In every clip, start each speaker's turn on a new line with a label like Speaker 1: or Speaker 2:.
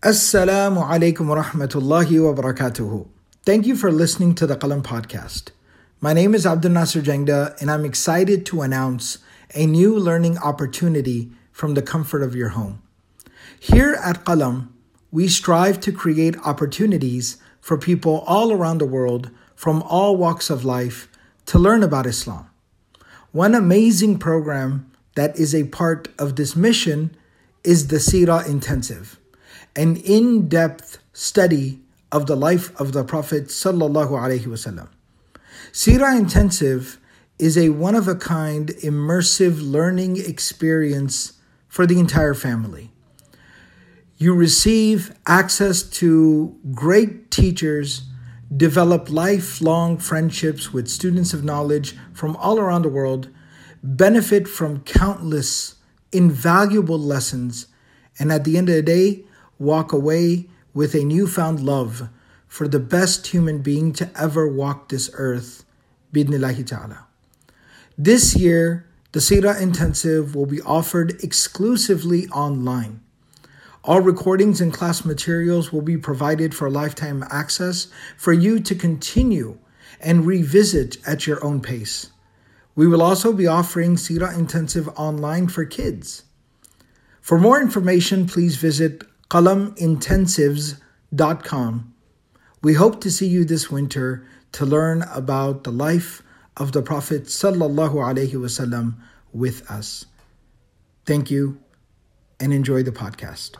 Speaker 1: Assalamu alaikum wa rahmatullahi wa barakatuhu. Thank you for listening to the Qalam podcast. My name is Abdul Nasser Jangda, and I'm excited to announce a new learning opportunity from the comfort of your home. Here at Qalam, we strive to create opportunities for people all around the world from all walks of life to learn about Islam. One amazing program that is a part of this mission is the Seerah Intensive, an in-depth study of the life of the Prophet sallallahu alaihi wasallam. Seerah Intensive is a one-of-a-kind immersive learning experience for the entire family. You receive access to great teachers, develop lifelong friendships with students of knowledge from all around the world, benefit from countless invaluable lessons, and at the end of the day, walk away with a newfound love for the best human being to ever walk this earth, bidnillahi ta'ala. This year, the Seerah Intensive will be offered exclusively online. All recordings and class materials will be provided for lifetime access for you to continue and revisit at your own pace. We will also be offering Seerah Intensive online for kids. For more information, please visit qalamintensives.com. We hope to see you this winter to learn about the life of the Prophet sallallahu alaihi wasallam with us. Thank you and enjoy the podcast.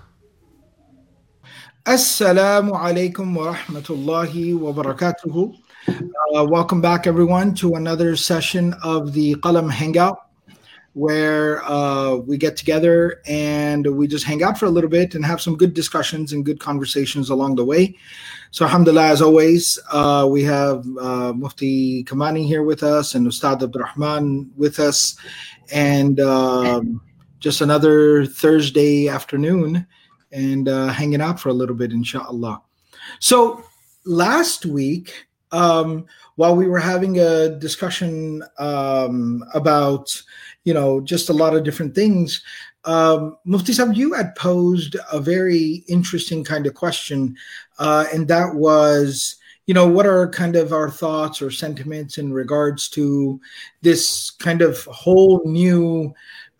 Speaker 1: Assalamu alaikum wa rahmatullahi wa barakatuhu. Welcome back, everyone, to another session of the Qalam Hangout, where we get together and we just hang out for a little bit and have some good discussions and good conversations along the way. So alhamdulillah, as always, we have Mufti Kamani here with us and Ustad Abdurrahman with us, and just another Thursday afternoon and hanging out for a little bit, inshallah. So last week, while we were having a discussion about just a lot of different things, Mufti Sahib, you had posed a very interesting kind of question, and that was, what are kind of our thoughts or sentiments in regards to this kind of whole new,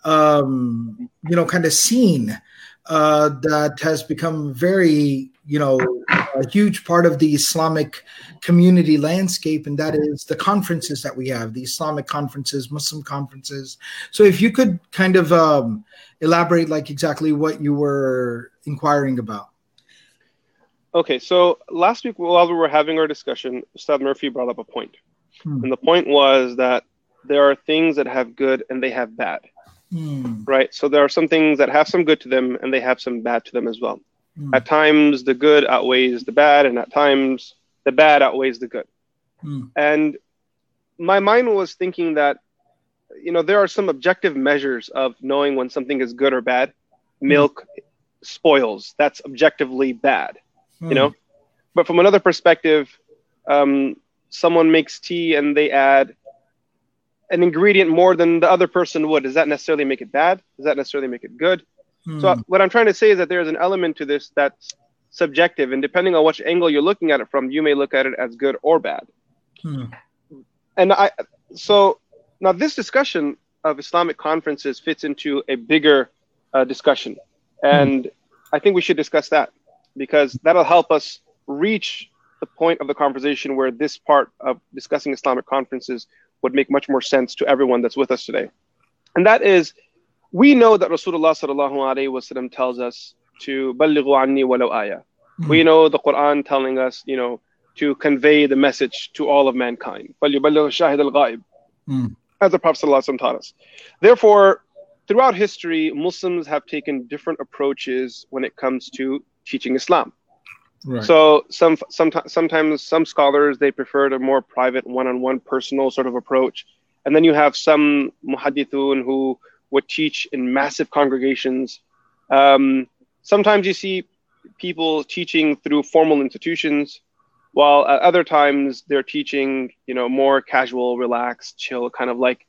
Speaker 1: kind of scene that has become very, a huge part of the Islamic community landscape, and that is the conferences that we have, the Islamic conferences, Muslim conferences. So if you could kind of elaborate exactly what you were inquiring about.
Speaker 2: Okay, so last week while we were having our discussion, Ustad Murphy brought up a point. And the point was that there are things that have good and they have bad. Right? So there are some things that have some good to them and they have some bad to them as well. At times, the good outweighs the bad, and at times, the bad outweighs the good. And my mind was thinking that, there are some objective measures of knowing when something is good or bad. Milk spoils. That's objectively bad, But from another perspective, someone makes tea and they add an ingredient more than the other person would. Does that necessarily make it bad? Does that necessarily make it good? So what I'm trying to say is that there's an element to this that's subjective, and depending on which angle you're looking at it from, you may look at it as good or bad. And so now this discussion of Islamic conferences fits into a bigger discussion, and I think we should discuss that because that'll help us reach the point of the conversation where this part of discussing Islamic conferences would make much more sense to everyone that's with us today. And that is, we know that Rasulullah sallallahu alaihi wasallam tells us to ballighu anni walau ayah. We know the Quran telling us, to convey the message to all of mankind. فَلْيُبَلِّغْ الشَّاهِدَ الْغَائِبِ, as the Prophet sallallahu alaihi wasallam taught us. Therefore, throughout history, Muslims have taken different approaches when it comes to teaching Islam. Right. So sometimes some scholars, they prefer a more private, one-on-one, personal sort of approach. And then you have some muhaddithun who would teach in massive congregations. Sometimes you see people teaching through formal institutions, while at other times they're teaching, more casual, relaxed, chill, kind of like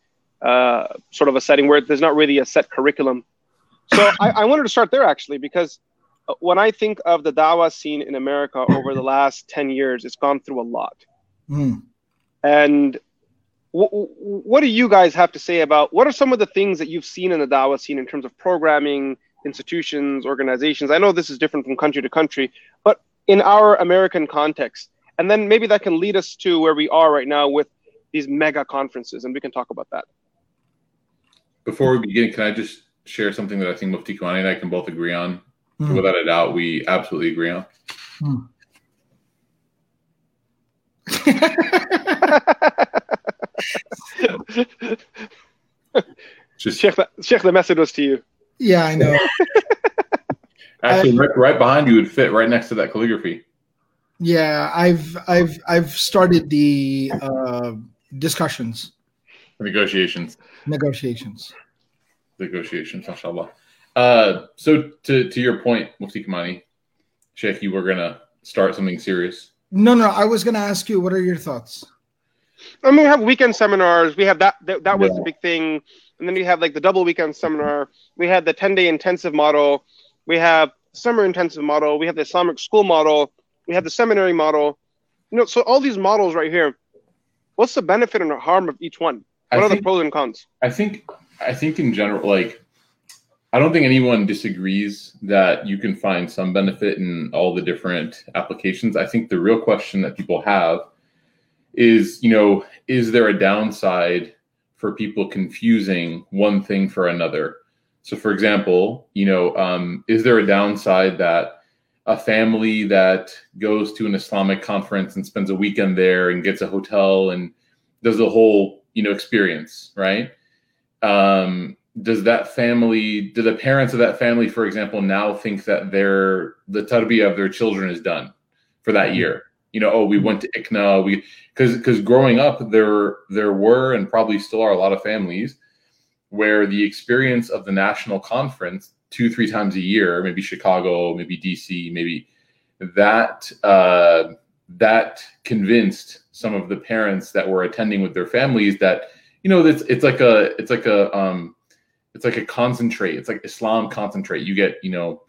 Speaker 2: sort of a setting where there's not really a set curriculum. So I wanted to start there actually, because when I think of the dawah scene in America over the last 10 years, it's gone through a lot. And what do you guys have to say about, what are some of the things that you've seen in the dawah scene in terms of programming, institutions, organizations? I know this is different from country to country, but in our American context, and then maybe that can lead us to where we are right now with these mega conferences, and we can talk about that.
Speaker 3: Before we begin, can I just share something that I think Mufti Kimani and I can both agree on? Without a doubt, we absolutely agree on.
Speaker 2: Sheikh, the message was to you.
Speaker 1: Yeah, I know.
Speaker 3: Actually, right behind you would fit right next to that calligraphy.
Speaker 1: Yeah, I've started the discussions.
Speaker 3: Negotiations, mashallah. So to your point, Mufti Kimani, Sheikh, you were gonna start something serious.
Speaker 1: No, I was gonna ask you, what are your thoughts?
Speaker 2: I mean, we have weekend seminars. We have that was the big thing, and then we have like the double weekend seminar. We had the 10-day intensive model. We have summer intensive model. We have the Islamic school model. We have the seminary model. So all these models right here. What's the benefit and the harm of each one? What are the pros and cons?
Speaker 3: I think in general, like, I don't think anyone disagrees that you can find some benefit in all the different applications. I think the real question that people have is, is there a downside for people confusing one thing for another? So, for example, is there a downside that a family that goes to an Islamic conference and spends a weekend there and gets a hotel and does the whole, experience, right? Do the parents of that family, for example, now think that the tarbiyah of their children is done for that year? We went to ICNA, because growing up, there were and probably still are a lot of families where the experience of the national conference 2-3 times a year, maybe Chicago, maybe DC, maybe that convinced some of the parents that were attending with their families that, it's like a concentrate. It's like Islam concentrate. You get,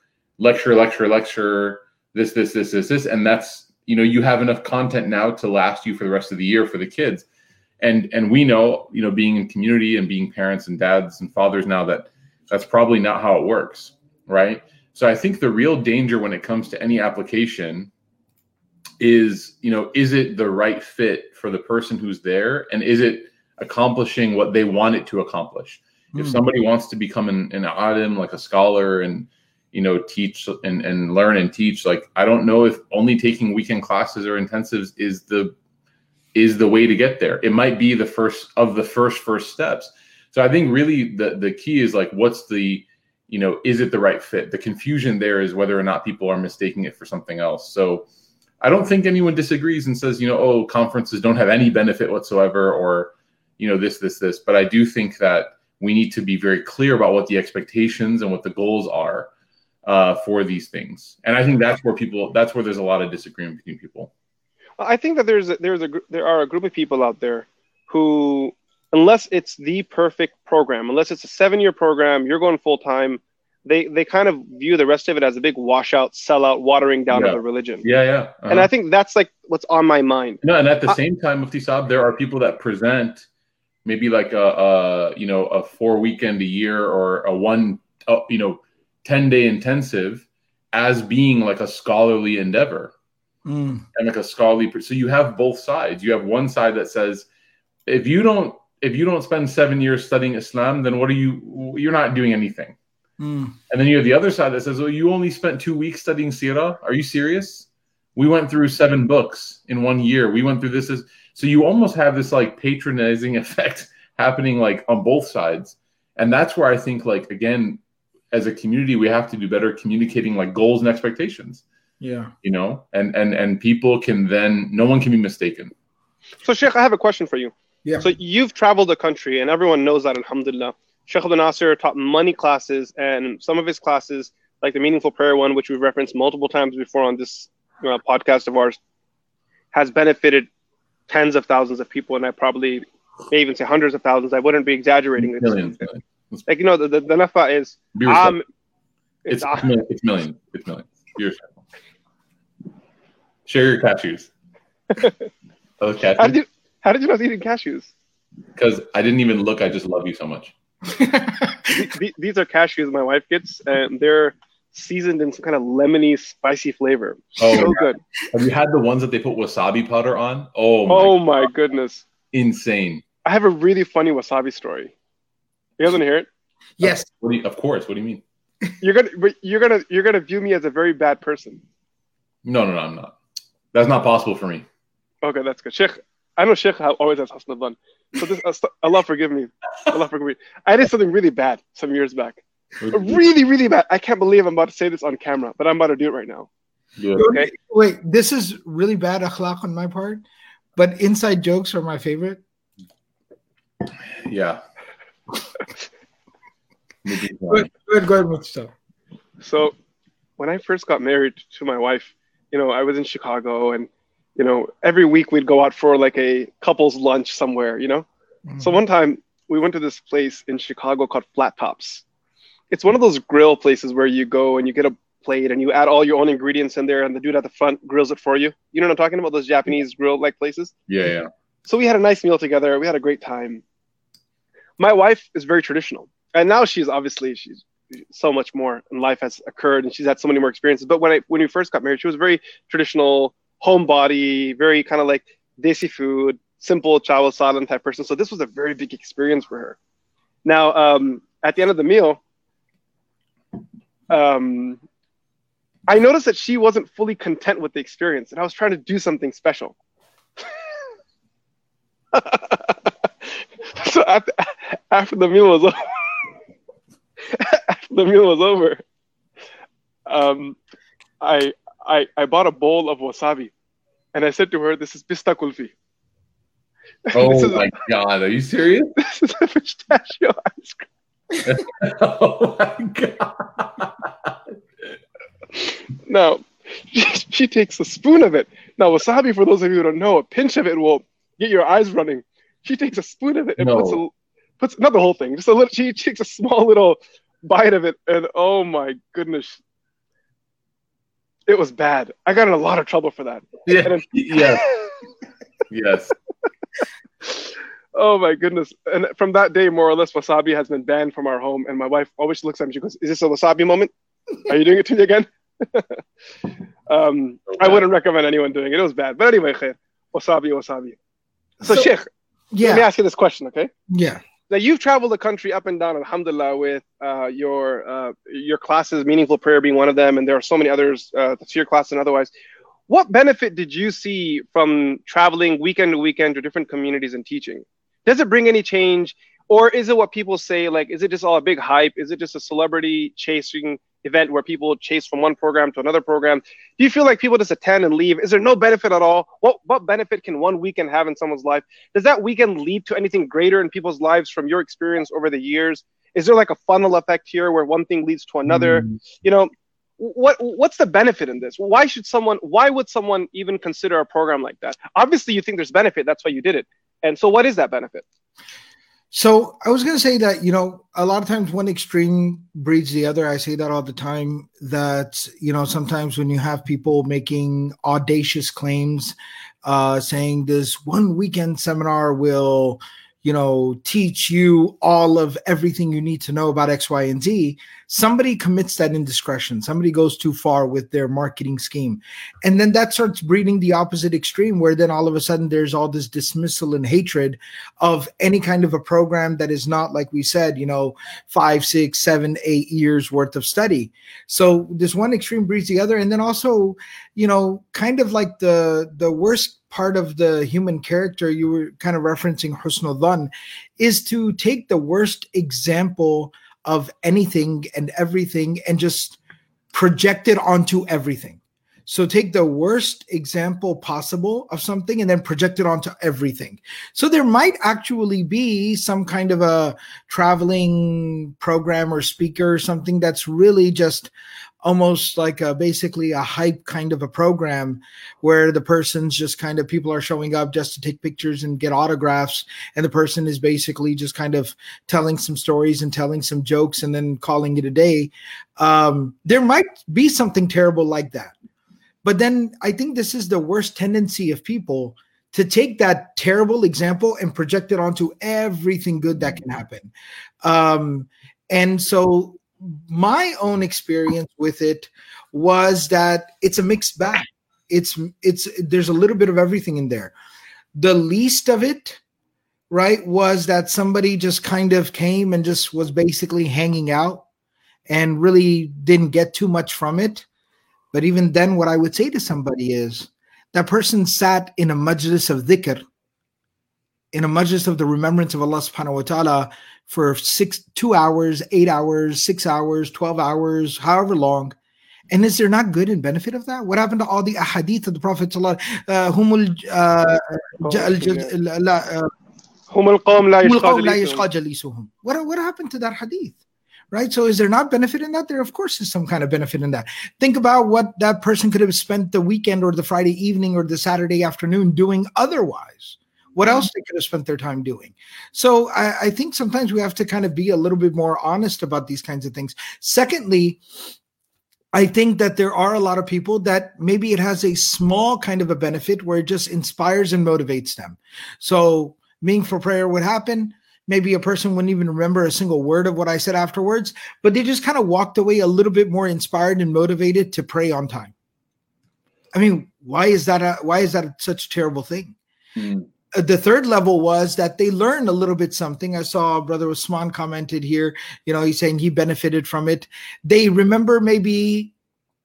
Speaker 3: lecture, this, and that's, you have enough content now to last you for the rest of the year for the kids. And we know, being in community and being parents and dads and fathers now, that's probably not how it works, right? So I think the real danger when it comes to any application is, is it the right fit for the person who's there? And is it accomplishing what they want it to accomplish? If somebody wants to become an alim, like a scholar, and teach and learn and teach, like, I don't know if only taking weekend classes or intensives is the way to get there. It might be the first steps. So I think really the key is, like, what's the, is it the right fit? The confusion there is whether or not people are mistaking it for something else. So I don't think anyone disagrees and says, conferences don't have any benefit whatsoever, or, this. But I do think that we need to be very clear about what the expectations and what the goals are for these things. And I think that's where there's a lot of disagreement between people.
Speaker 2: I think that there are a group of people out there who, unless it's the perfect program, unless it's a 7-year program, you're going full time, they kind of view the rest of it as a big washout, sellout, watering down of the religion.
Speaker 3: Yeah. Uh-huh.
Speaker 2: And I think that's like what's on my mind.
Speaker 3: No, and at the same time, Mufti Saab, there are people that present maybe like a 4 weekend a year or a 10-day intensive as being like a scholarly endeavor. And like a scholarly, so you have both sides. You have one side that says, if you don't spend 7 years studying Islam, then you're not doing anything. And then you have the other side that says, you only spent 2 weeks studying Sirah? Are you serious? We went through 7 books in 1 year. We went through this. So you almost have this like patronizing effect happening like on both sides. And that's where I think, like, again, as a community, we have to do better communicating like goals and expectations.
Speaker 1: Yeah.
Speaker 3: And people can then, no one can be mistaken.
Speaker 2: So Sheikh, I have a question for you.
Speaker 1: Yeah.
Speaker 2: So you've traveled the country and everyone knows that, alhamdulillah. Sheikh Abdul Nasser taught many classes, and some of his classes, like the Meaningful Prayer one, which we've referenced multiple times before on this podcast of ours, has benefited tens of thousands of people, and I probably may even say hundreds of thousands. I wouldn't be exaggerating.
Speaker 3: Millions.
Speaker 2: Like, the nafa is
Speaker 3: It's millions. It's millions. You're share your cashews.
Speaker 2: Cashews. How did you know I was eating cashews?
Speaker 3: Because I didn't even look. I just love you so much.
Speaker 2: These are cashews my wife gets, and they're seasoned in some kind of lemony, spicy flavor. Oh, so good.
Speaker 3: Have you had the ones that they put wasabi powder on?
Speaker 2: Oh my goodness.
Speaker 3: Insane.
Speaker 2: I have a really funny wasabi story. You guys want to hear it?
Speaker 1: Yes.
Speaker 3: Of course. What do you mean?
Speaker 2: You're gonna view me as a very bad person.
Speaker 3: No, I'm not. That's not possible for me.
Speaker 2: Okay, that's good. Sheikh, I know Sheikh always has husn al-dhan. So this, Allah forgive me. I did something really bad some years back. Really, really bad. I can't believe I'm about to say this on camera, but I'm about to do it right now.
Speaker 3: Yeah.
Speaker 1: Okay. Wait, this is really bad akhlaq on my part, but inside jokes are my favorite.
Speaker 3: Yeah.
Speaker 1: Go ahead, Mustafa.
Speaker 2: So, when I first got married to my wife, I was in Chicago, and every week we'd go out for like a couple's lunch somewhere. Mm-hmm. So one time we went to this place in Chicago called Flat Tops. It's one of those grill places where you go and you get a plate and you add all your own ingredients in there, and the dude at the front grills it for you. You know what I'm talking about? Those Japanese grill-like places?
Speaker 3: Yeah.
Speaker 2: So we had a nice meal together. We had a great time. My wife is very traditional. And now she's so much more, and life has occurred, and she's had so many more experiences. But when we first got married, she was very traditional, homebody, very kind of like desi food, simple chawal salan type person. So this was a very big experience for her. Now, at the end of the meal, I noticed that she wasn't fully content with the experience, and I was trying to do something special. So after the meal was over, I bought a bowl of wasabi, and I said to her, "This is pista kulfi."
Speaker 3: Oh my God, are you serious?
Speaker 2: This is a pistachio ice cream.
Speaker 3: Oh my God.
Speaker 2: Now, she takes a spoon of it. Now, wasabi, for those of you who don't know, a pinch of it will get your eyes running. She takes a spoon of it and puts not the whole thing, just a little. She takes a small little bite of it, and oh my goodness, it was bad. I got in a lot of trouble for that.
Speaker 3: Yeah. Yes.
Speaker 2: Oh my goodness! And from that day, more or less, wasabi has been banned from our home. And my wife always looks at me. She goes, "Is this a wasabi moment? Are you doing it to me again?" I wouldn't recommend anyone doing it. It was bad. But anyway, khair. Wasabi. So Sheikh, let me ask you this question, okay?
Speaker 1: Yeah.
Speaker 2: Now, you've traveled the country up and down, alhamdulillah, with your classes, Meaningful Prayer being one of them, and there are so many others, tafsir class and otherwise. What benefit did you see from traveling weekend to weekend to different communities and teaching? Does it bring any change? Or is it what people say, like, is it just all a big hype? Is it just a celebrity chasing event where people chase from one program to another program? Do you feel like people just attend and leave? Is there no benefit at all? What benefit can one weekend have in someone's life? Does that weekend lead to anything greater in people's lives from your experience over the years? Is there like a funnel effect here where one thing leads to another? What's the benefit in this? Why would someone even consider a program like that? Obviously you think there's benefit, that's why you did it. And so what is that benefit?
Speaker 1: So I was going to say that, a lot of times one extreme breeds the other. I say that all the time, that, sometimes when you have people making audacious claims, saying this one weekend seminar will, teach you all of everything you need to know about X, Y, and Z, somebody commits that indiscretion. Somebody goes too far with their marketing scheme. And then that starts breeding the opposite extreme, where then all of a sudden there's all this dismissal and hatred of any kind of a program that is not, like we said, 5, 6, 7, 8 years worth of study. So this one extreme breeds the other. And then also, kind of like the worst part of the human character, you were kind of referencing husn al-dhan, is to take the worst example of anything and everything and just project it onto everything. So take the worst example possible of something and then project it onto everything. So there might actually be some kind of a traveling program or speaker or something that's really just almost like basically a hype kind of a program where the person's just kind of, people are showing up just to take pictures and get autographs. And the person is basically just kind of telling some stories and telling some jokes and then calling it a day. There might be something terrible like that. But then I think this is the worst tendency of people, to take that terrible example and project it onto everything good that can happen. And so my own experience with it was that it's a mixed bag. There's a little bit of everything in there. The least of it, right, was that somebody just kind of came and just was basically hanging out and really didn't get too much from it. But even then, what I would say to somebody is, that person sat in a majlis of dhikr, in a majlis of the remembrance of Allah subhanahu wa ta'ala for 2 hours, 8 hours, 6 hours, 12 hours, however long. And is there not good and benefit of that? What happened to all the ahadith of the Prophet? What happened to that hadith? Right? So is there not benefit in that? There, of course, is some kind of benefit in that. Think about what that person could have spent the weekend or the Friday evening or the Saturday afternoon doing otherwise. What else they could have spent their time doing. So I think sometimes we have to kind of be a little bit more honest about these kinds of things. Secondly, I think that there are a lot of people that maybe it has a small kind of a benefit where it just inspires and motivates them. So meeting for prayer would happen. Maybe a person wouldn't even remember a single word of what I said afterwards, but they just kind of walked away a little bit more inspired and motivated to pray on time. I mean, why is that such a terrible thing? The third level was that they learned a little bit something. I saw Brother Usman commented here, he's saying he benefited from it. They remember maybe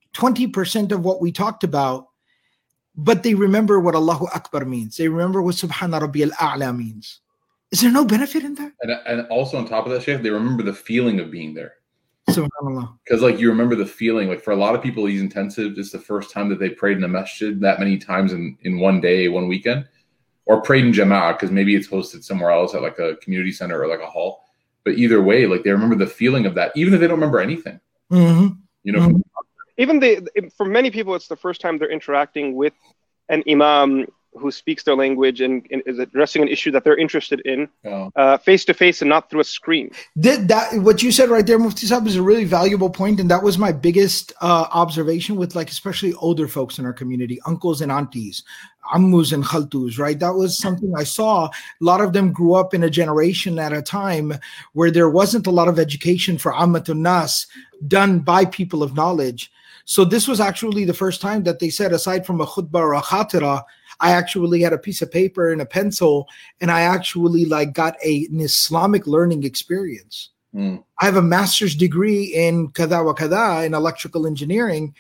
Speaker 1: 20% of what we talked about, but they remember what Allahu Akbar means. They remember what Subhana Rabbiyal A'la means. Is there no benefit in that?
Speaker 3: And also on top of that, Shaykh, they remember the feeling of being there.
Speaker 1: SubhanAllah.
Speaker 3: Because you remember the feeling. Like for a lot of people, these intensive, it's the first time that they prayed in a masjid that many times in one day, one weekend, or prayed in jama'ah, because maybe it's hosted somewhere else at like a community center or like a hall. But either way, they remember the feeling of that, even if they don't remember anything.
Speaker 2: Mm-hmm. Even for many people, it's the first time they're interacting with an imam who speaks their language and is addressing an issue that they're interested in, face to face and not through a screen.
Speaker 1: What you said right there, Mufti Sahib, is a really valuable point, and that was my biggest observation with especially older folks in our community, uncles and aunties, ammus and khaltus, right? That was something I saw. A lot of them grew up in a generation at a time where there wasn't a lot of education for ammatun nas done by people of knowledge. So this was actually the first time that they said, aside from a khutbah or a khatira, I actually had a piece of paper and a pencil, and I actually got an Islamic learning experience. I have a master's degree in kada wa kada in electrical engineering,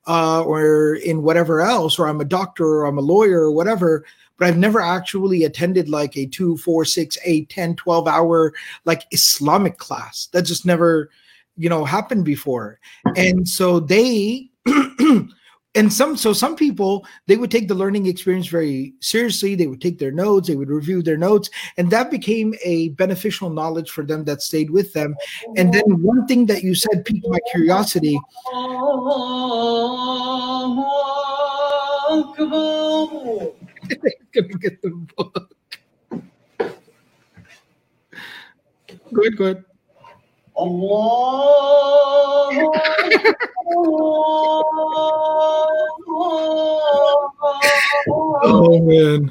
Speaker 1: or in whatever else, or I'm a doctor or I'm a lawyer or whatever, but I've never actually attended a 2, 4, 6, 8, 10, 12 hour Islamic class. That just never, happened before. And so they some people, they would take the learning experience very seriously. They would take their notes, they would review their notes, and that became a beneficial knowledge for them that stayed with them. And then one thing that you said piqued my curiosity. Gonna get the book. Good.
Speaker 4: Allah.
Speaker 1: Oh man.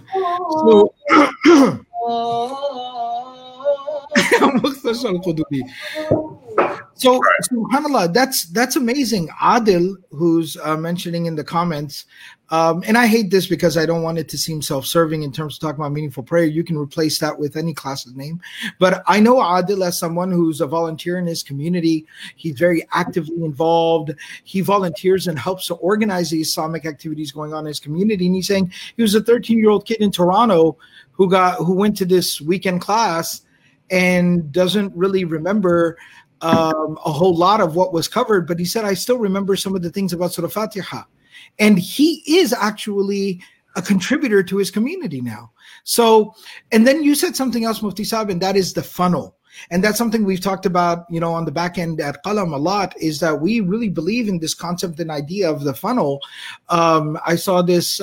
Speaker 1: So subhanAllah, that's amazing. Adil, who's mentioning in the comments, and I hate this because I don't want it to seem self-serving in terms of talking about meaningful prayer. You can replace that with any class's name. But I know Adil as someone who's a volunteer in his community. He's very actively involved. He volunteers and helps to organize the Islamic activities going on in his community. And he's saying he was a 13-year-old kid in Toronto who went to this weekend class and doesn't really remember a whole lot of what was covered. But he said, I still remember some of the things about Surah Fatiha. And he is actually a contributor to his community now. So, and then you said something else, Mufti Sahib, and that is the funnel. And that's something we've talked about, on the back end at Qalam a lot, is that we really believe in this concept and idea of the funnel. I saw this,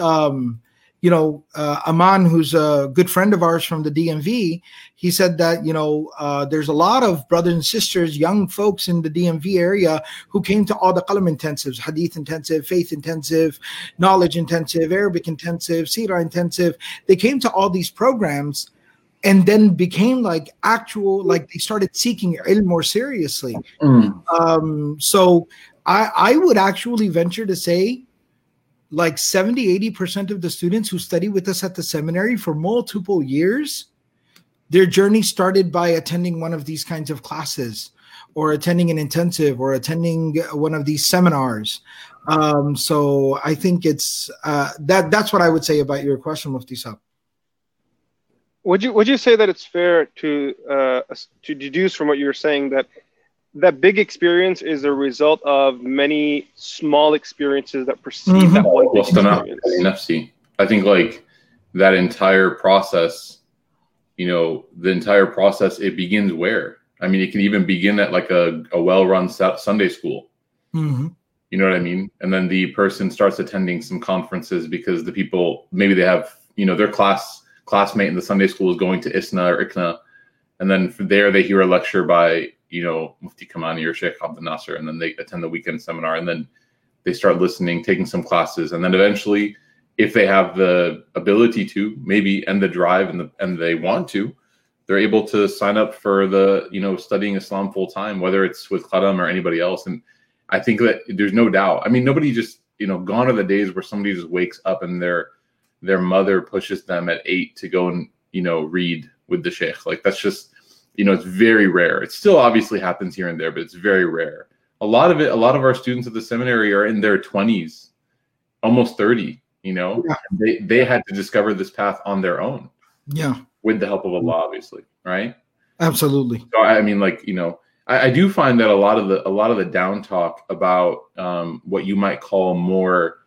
Speaker 1: Aman, who's a good friend of ours from the DMV, he said that, there's a lot of brothers and sisters, young folks in the DMV area who came to all the Qalam intensives, Hadith intensive, faith intensive, knowledge intensive, Arabic intensive, Seerah intensive. They came to all these programs and then became they started seeking ilm more seriously. So I would actually venture to say, 70-80% of the students who study with us at the seminary for multiple years, their journey started by attending one of these kinds of classes, or attending an intensive, or attending one of these seminars. So I think it's that's what I would say about your question, Mufti Saab.
Speaker 2: Would you say that it's fair to deduce from what you're saying that big experience is a result of many small experiences that precede that one big experience?
Speaker 3: I think that entire process, it begins where? I mean, it can even begin at a well-run Sunday school. Mm-hmm. You know what I mean? And then the person starts attending some conferences because the people, maybe they have, their classmate in the Sunday school is going to ISNA or ICNA. And then from there, they hear a lecture by Mufti Kamani or Sheikh Abdul Nasser, and then they attend the weekend seminar, and then they start listening, taking some classes, and then eventually, if they have the ability to, maybe, and the drive and they want to, they're able to sign up for the studying Islam full time, whether it's with Qalam or anybody else. And I think that there's no doubt. I mean, nobody just gone are the days where somebody just wakes up and their mother pushes them at 8 to go and read with the sheikh. That's just. It's very rare. It still obviously happens here and there, but it's very rare. A lot of our students at the seminary are in their 20s, almost 30, Yeah. They had to discover this path on their own.
Speaker 1: Yeah.
Speaker 3: With the help of Allah, obviously, right?
Speaker 1: Absolutely.
Speaker 3: So I mean, I do find that a lot of the down talk about what you might call more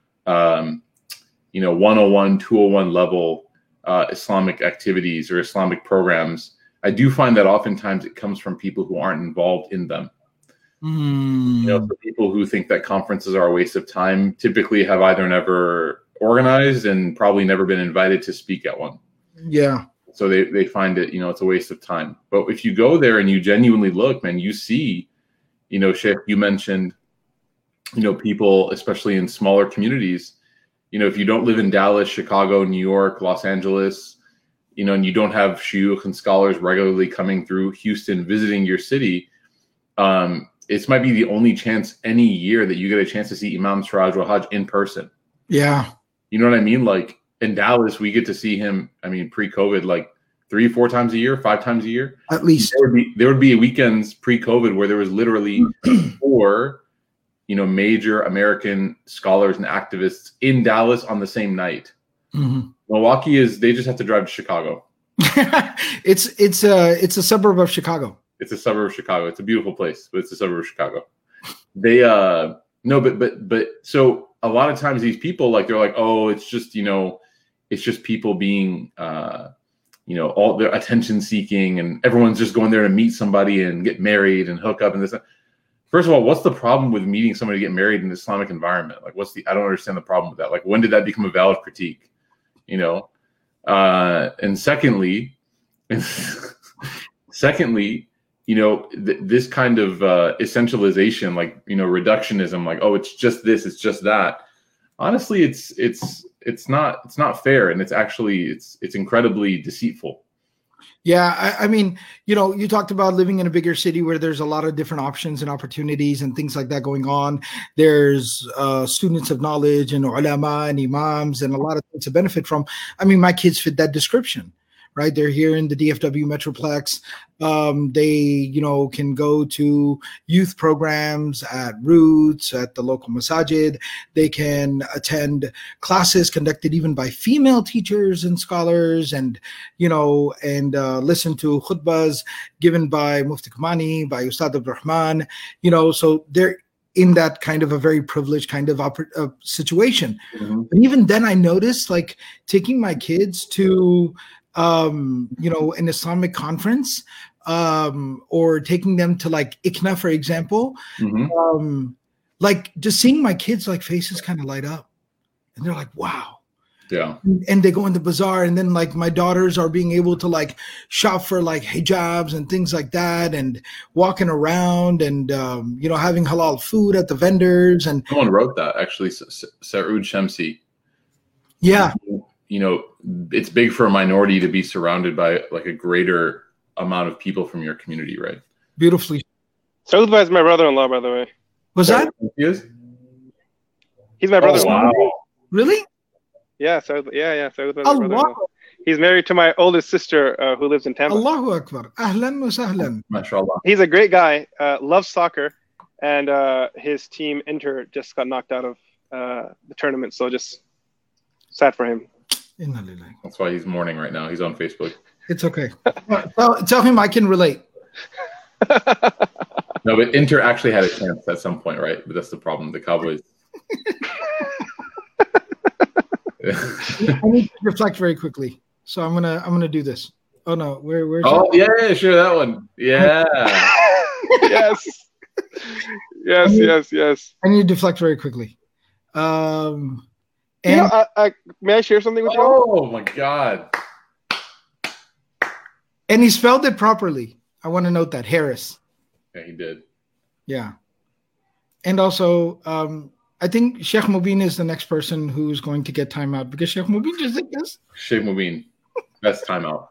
Speaker 3: 101, 201 level Islamic activities or Islamic programs, I do find that oftentimes it comes from people who aren't involved in them. The people who think that conferences are a waste of time typically have either never organized and probably never been invited to speak at one.
Speaker 1: Yeah.
Speaker 3: So they find it, it's a waste of time. But if you go there and you genuinely look, man, you see, Sheikh, you mentioned, people, especially in smaller communities, if you don't live in Dallas, Chicago, New York, Los Angeles, and you don't have shuyukh and scholars regularly coming through Houston, visiting your city, it might be the only chance any year that you get a chance to see Imam Siraj al-Hajj in person.
Speaker 1: Yeah.
Speaker 3: You know what I mean? In Dallas, we get to see him, pre-COVID, 3-4 times a year, 5 times a year.
Speaker 1: At least.
Speaker 3: There would be weekends pre-COVID where there was literally 4, major American scholars and activists in Dallas on the same night. Mm-hmm. Milwaukee they just have to drive to Chicago.
Speaker 1: It's a suburb of Chicago.
Speaker 3: It's a suburb of Chicago. It's a beautiful place, but it's a suburb of Chicago. They but so a lot of times these people they're like, oh, it's just people being all their attention seeking, and everyone's just going there to meet somebody and get married and hook up and this. First of all, what's the problem with meeting somebody to get married in an Islamic environment? I don't understand the problem with that. When did that become a valid critique? And secondly, this kind of essentialization, reductionism, oh, it's just this, it's just that. Honestly, it's not fair, and it's incredibly deceitful.
Speaker 1: Yeah, I mean, you talked about living in a bigger city where there's a lot of different options and opportunities and things like that going on. There's students of knowledge and ulama and imams and a lot of things to benefit from. I mean, my kids fit that description. right? They're here in the DFW Metroplex. They, can go to youth programs at Roots, at the local masajid. They can attend classes conducted even by female teachers and scholars, and listen to khutbas given by Mufti Kamani, by Ustad Abdul Rahman. So they're in that kind of a very privileged kind of situation. Mm-hmm. But even then, I noticed, like, taking my kids to an Islamic conference, or taking them to like ICNA, for example, like just seeing my kids like faces kind of light up, and they're like, wow.
Speaker 3: Yeah.
Speaker 1: And they go in the bazaar, and then like my daughters are being able to like shop for like hijabs and things like that, and walking around and having halal food at the vendors. And
Speaker 3: someone wrote that actually, Saoud Shamsi.
Speaker 1: Yeah.
Speaker 3: It's big for a minority to be surrounded by like a greater amount of people from your community, right?
Speaker 1: Beautifully.
Speaker 2: Saoud is my brother-in-law, by the way.
Speaker 1: Was that?
Speaker 3: He is?
Speaker 2: He's my brother-in-law.
Speaker 3: Wow.
Speaker 1: Really?
Speaker 2: Yeah, Saoud is my brother-in-law. He's married to my oldest sister who lives in Tampa.
Speaker 1: Allahu Akbar. Ahlan wa sahlan.
Speaker 3: MashaAllah.
Speaker 2: He's a great guy, loves soccer, and his team, Inter, just got knocked out of the tournament, so just sad for him.
Speaker 3: That's why he's mourning right now. He's on Facebook.
Speaker 1: It's okay. Tell him I can relate.
Speaker 3: No, but Inter actually had a chance at some point, right? But that's the problem. The Cowboys. I
Speaker 1: need to reflect very quickly, so I'm gonna do this. Oh no, where's?
Speaker 3: Oh yeah, sure, that one. Yeah.
Speaker 1: yes. I need to deflect very quickly.
Speaker 2: And may I share something with you?
Speaker 3: Oh my God.
Speaker 1: And he spelled it properly. I want to note that Harris.
Speaker 3: Yeah, he did.
Speaker 1: Yeah, and also. I think Sheikh Mubin is the next person who's going to get timeout because Sheikh Mubin just did this.
Speaker 3: Sheikh Mubin, best timeout.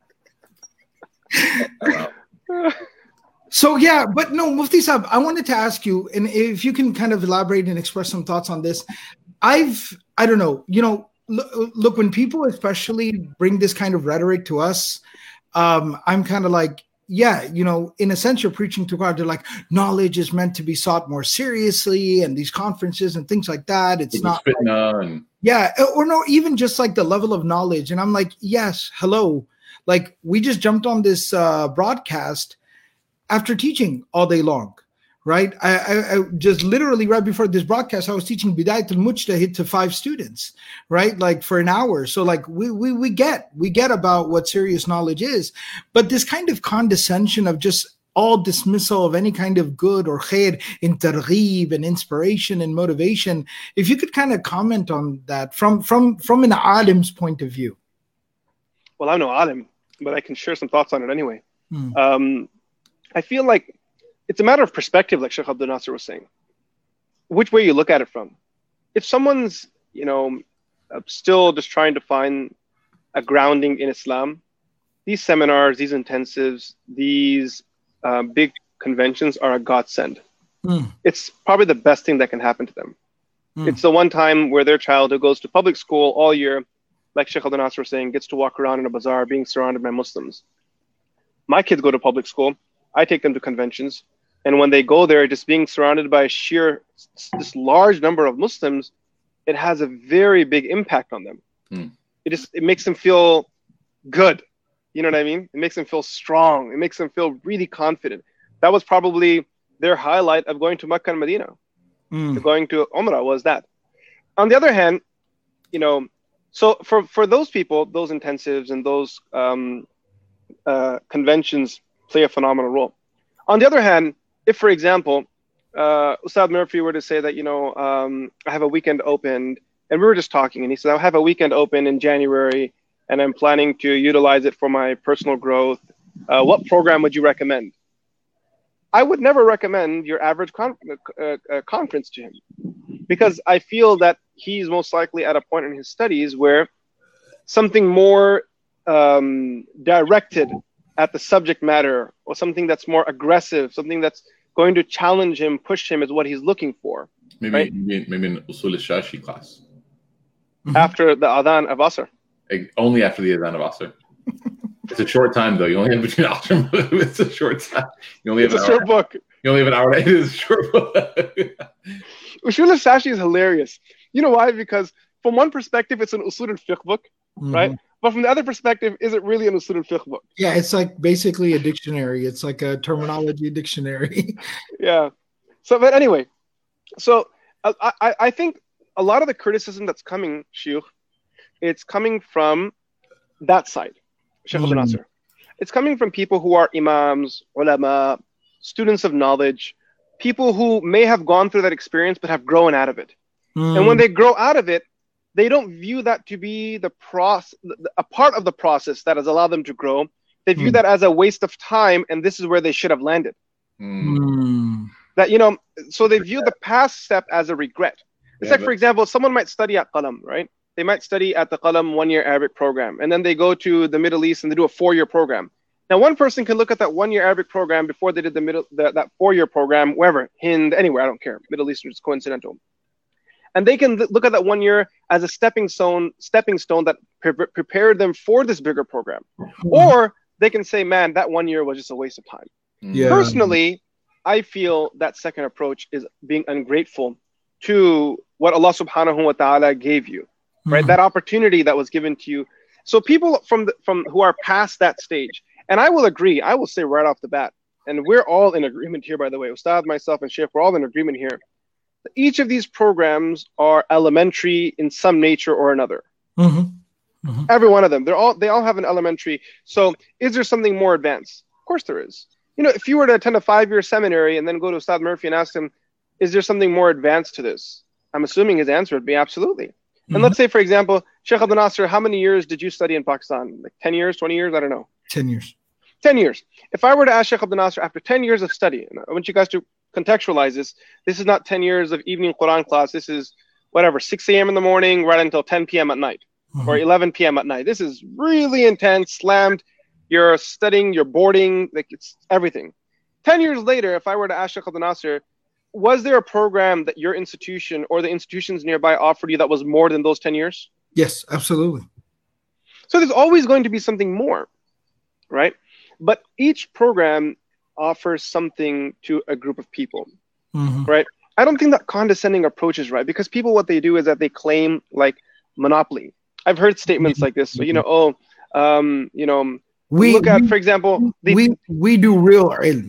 Speaker 1: So yeah, but no, Mufti Saab, I wanted to ask you, and if you can kind of elaborate and express some thoughts on this. I don't know, look, when people especially bring this kind of rhetoric to us, I'm kind of like, yeah, in a sense, you're preaching to God. They're like, knowledge is meant to be sought more seriously, and these conferences and things like that. It's not, yeah, or no, even just like the level of knowledge. And I'm like, yes, hello, like we just jumped on this broadcast after teaching all day long, right? I just literally right before this broadcast, I was teaching Bidayat al-Mujtahid to 5 students, right? Like for an hour. So like we get about what serious knowledge is, but this kind of condescension of just all dismissal of any kind of good or khair in targheeb and inspiration and motivation. If you could kind of comment on that from an alim's point of view.
Speaker 2: Well, I'm no alim, but I can share some thoughts on it anyway. I feel like it's a matter of perspective, like Sheikh Abdul Nasser was saying. Which way you look at it from. If someone's, still just trying to find a grounding in Islam, these seminars, these intensives, these big conventions are a godsend. It's probably the best thing that can happen to them. It's the one time where their child who goes to public school all year, like Sheikh Abdul Nasser was saying, gets to walk around in a bazaar being surrounded by Muslims. My kids go to public school. I take them to conventions. And when they go there, just being surrounded by this large number of Muslims, it has a very big impact on them. It makes them feel good. You know what I mean? It makes them feel strong. It makes them feel really confident. That was probably their highlight of going to Makkah and Medina. Going to Umrah was that. On the other hand, so for those people, those intensives and those conventions play a phenomenal role. On the other hand, if, for example, Ustad Murphy were to say that, I have a weekend open, and we were just talking, and he said, I have a weekend open in January, and I'm planning to utilize it for my personal growth. What program would you recommend? I would never recommend your average conference to him, because I feel that he's most likely at a point in his studies where something more directed at the subject matter, or something that's more aggressive, something that's going to challenge him, push him, is what he's looking for.
Speaker 3: Maybe an Usul al-Shashi class.
Speaker 2: After the Adhan of Asr.
Speaker 3: Only after the Adhan of Asr. It's a short time, though. You only have between Asr. It's a short time. It's a short book. You only have an hour. It is a short book.
Speaker 2: Usul al-Shashi is hilarious. You know why? Because from one perspective, it's an Usul al-Fiqh book, right? But from the other perspective, is it really an Usul al-Fiqh book?
Speaker 1: Yeah, it's like basically a dictionary. It's like a terminology dictionary.
Speaker 2: Yeah. So, but anyway, so I think a lot of the criticism that's coming, Sheikh, it's coming from that side, Sheikh Abdul Nasser. it's coming from people who are imams, ulama, students of knowledge, people who may have gone through that experience but have grown out of it. And when they grow out of it, they don't view that to be a part of the process that has allowed them to grow. They view that as a waste of time, and this is where they should have landed. That, you know, so they view the past step as a regret. It's like, for example, someone might study at Qalam, right? They might study at the Qalam 1-year Arabic program, and then they go to the Middle East and they do a 4-year program. Now, one person can look at that 1-year Arabic program before they did that 4-year program, wherever, Hind, anywhere, I don't care. Middle Eastern is coincidental. And they can look at that 1 year as a stepping stone that prepared them for this bigger program. Or they can say, man, that 1 year was just a waste of time. Personally, I feel that second approach is being ungrateful to what Allah subhanahu wa ta'ala gave you, right? That opportunity that was given to you. So people from who are past that stage, and I will agree, I will say right off the bat, and we're all in agreement here, by the way, Ustad, myself, and Sheikh, we're all in agreement here. Each of these programs are elementary in some nature or another. Every one of them, they all have an elementary. So is there something more advanced? Of course there is. You know, if you were to attend a 5-year seminary and then go to Ustad Murphy and ask him, is there something more advanced to this? I'm assuming his answer would be absolutely. And let's say, for example, Sheikh Abdul Nasser, how many years did you study in Pakistan? Like 10 years, 20 years? I don't know.
Speaker 1: 10 years.
Speaker 2: 10 years. If I were to ask Sheikh Abdul Nasser, after 10 years of study, and I want you guys to contextualize this, this is not 10 years of evening Quran class. This is whatever, 6 a.m. in the morning, right until 10 p.m. at night, or 11 p.m. at night. This is really intense, slammed. You're studying, you're boarding, like it's everything. 10 years later, if I were to ask Sheikh Abdul Nasser, was there a program that your institution or the institutions nearby offered you that was more than those 10 years?
Speaker 1: Yes, absolutely.
Speaker 2: So there's always going to be something more, right? But each program offers something to a group of people, right? I don't think that condescending approach is right, because people, what they do is that they claim like monopoly. I've heard statements like this. So, you know, look at, for example,
Speaker 1: we do real ilm.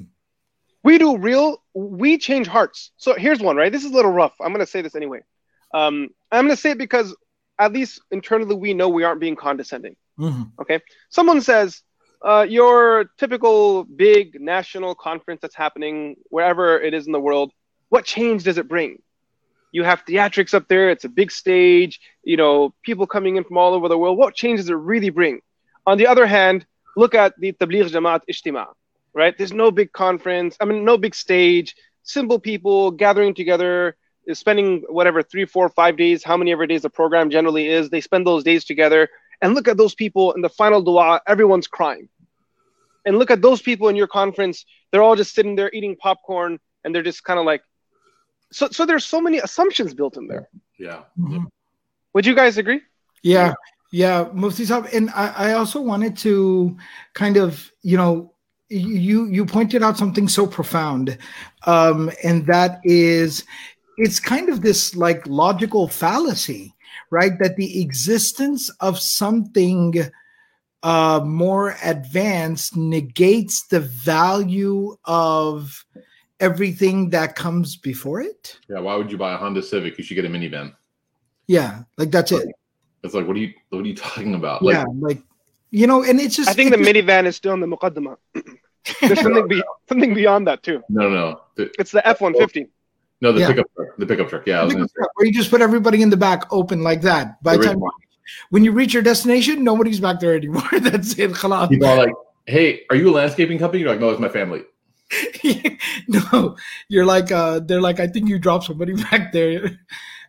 Speaker 2: We change hearts. So here's one, right? This is a little rough. I'm going to say this anyway. I'm going to say it because at least internally we know we aren't being condescending. Okay. Someone says, your typical big national conference that's happening wherever it is in the world, what change does it bring? You have theatrics up there. It's a big stage, you know, people coming in from all over the world. What change does it really bring? On the other hand, look at the Tabligh Jamaat Ijtima, right? There's no big conference. I mean, no big stage, simple people gathering together, spending whatever, 3, 4, 5 days, how many ever days the program generally is. They spend those days together. And look at those people in the final dua, everyone's crying. And look at those people in your conference, they're all just sitting there eating popcorn, and they're just kind of like, so there's so many assumptions built in there.
Speaker 3: Yeah.
Speaker 2: Would you guys agree?
Speaker 1: Yeah, Mufti Sahib. And I also wanted to kind of, you know, you pointed out something so profound, and that is, it's kind of this like logical fallacy, right? That the existence of something more advanced negates the value of everything that comes before it.
Speaker 3: Yeah, why would you buy a Honda Civic? You should get a minivan.
Speaker 1: Yeah, like that's it.
Speaker 3: It's like, what are you talking about?
Speaker 1: Yeah, like you know, and it's just.
Speaker 2: I think the minivan is still in the muqaddimah. There's something beyond that too.
Speaker 3: No.
Speaker 2: It's the F-150.
Speaker 3: No, the pickup truck. Yeah,
Speaker 1: where you just put everybody in the back open like that. By the time when you reach your destination, nobody's back there anymore. That's it. Khalas.
Speaker 3: People are like, "Hey, are you a landscaping company?" You're like, "No, it's my family."
Speaker 1: No, you're like, they're like, I think you dropped somebody back there.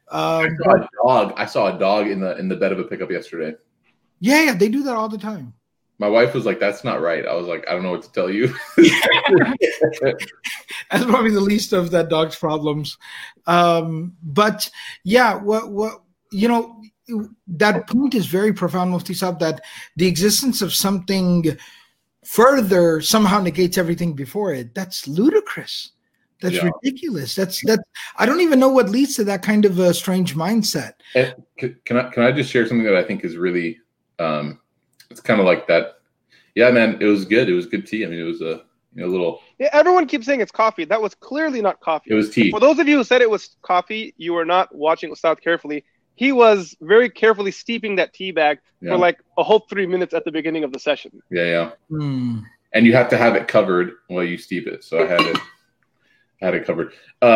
Speaker 3: I saw a dog in the bed of a pickup yesterday.
Speaker 1: Yeah, they do that all the time.
Speaker 3: My wife was like, "That's not right." I was like, "I don't know what to tell you."
Speaker 1: That's probably the least of that dog's problems. But yeah, what you know, that point is very profound, Mufti Sahib, that the existence of something further somehow negates everything before it. That's ludicrous. That's ridiculous. That's I don't even know what leads to that kind of a strange mindset.
Speaker 3: And can I just share something that I think is really it's kind of like that. Yeah, man, it was good. It was good tea. I mean, it was a little.
Speaker 2: Yeah, everyone keeps saying it's coffee. That was clearly not coffee.
Speaker 3: It was tea.
Speaker 2: For those of you who said it was coffee, you were not watching Ustad carefully. he was very carefully steeping that tea bag for like a whole 3 minutes at the beginning of the session.
Speaker 3: Yeah. And you have to have it covered while you steep it. So I had it covered.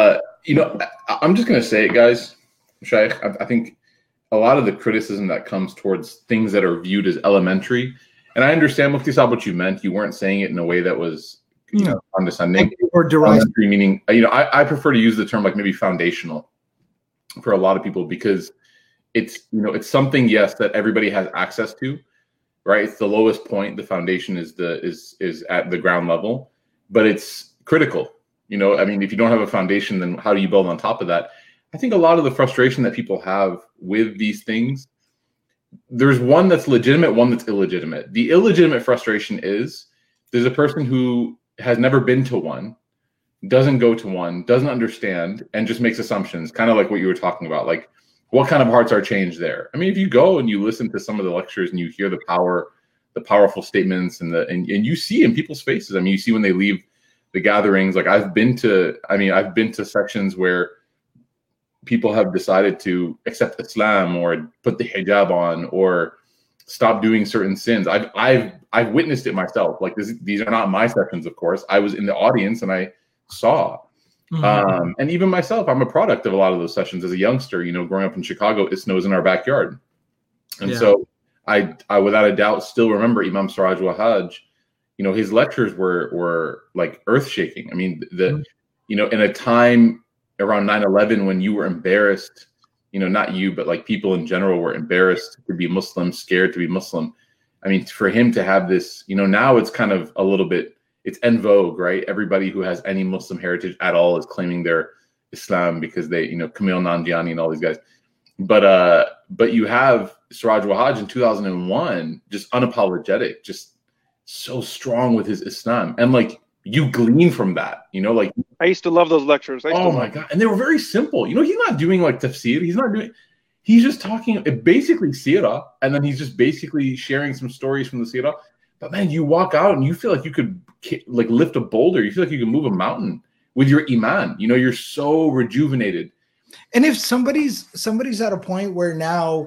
Speaker 3: I'm just gonna say it, guys. Shaykh, I think a lot of the criticism that comes towards things that are viewed as elementary, and I understand, Mufti Saab, what you meant. You weren't saying it in a way that was condescending
Speaker 1: or derisive.
Speaker 3: Meaning, I prefer to use the term like maybe foundational for a lot of people, because it's something, yes, that everybody has access to, right? It's the lowest point. The foundation is at the ground level, but it's critical. If you don't have a foundation, then how do you build on top of that? I think a lot of the frustration that people have with these things, there's one that's legitimate, one that's illegitimate. The illegitimate frustration is there's a person who has never been to one, doesn't go to one, doesn't understand, and just makes assumptions, kind of like what you were talking about. Like, what kind of hearts are changed there? I mean, if you go and you listen to some of the lectures and you hear the powerful statements and you see in people's faces. I mean, you see when they leave the gatherings. Like, I've been to sections where people have decided to accept Islam or put the hijab on or stop doing certain sins. I've witnessed it myself. Like, these are not my sections, of course. I was in the audience and I saw. And even myself, I'm a product of a lot of those sessions as a youngster. Growing up in Chicago, it snows in our backyard, and so I without a doubt still remember Imam Siraj Wahhaj. His lectures were like earth shaking. I mean, in a time around 9/11 when you were embarrassed, not you, but like people in general were embarrassed to be Muslim, scared to be Muslim. I mean, for him to have this, now it's kind of a little bit, it's en vogue, right? Everybody who has any Muslim heritage at all is claiming they're Islam because they, Kamil Nanjiani and all these guys. But you have Siraj Wahhaj in 2001, just unapologetic, just so strong with his Islam. And like, you glean from that, like.
Speaker 2: I used to love those lectures.
Speaker 3: Oh my God. And they were very simple. He's not doing like tafsir. He's just talking basically seerah. And then he's just basically sharing some stories from the seerah. But man, you walk out and you feel like you could like lift a boulder. You feel like you can move a mountain with your iman. You're so rejuvenated.
Speaker 1: And if somebody's at a point where now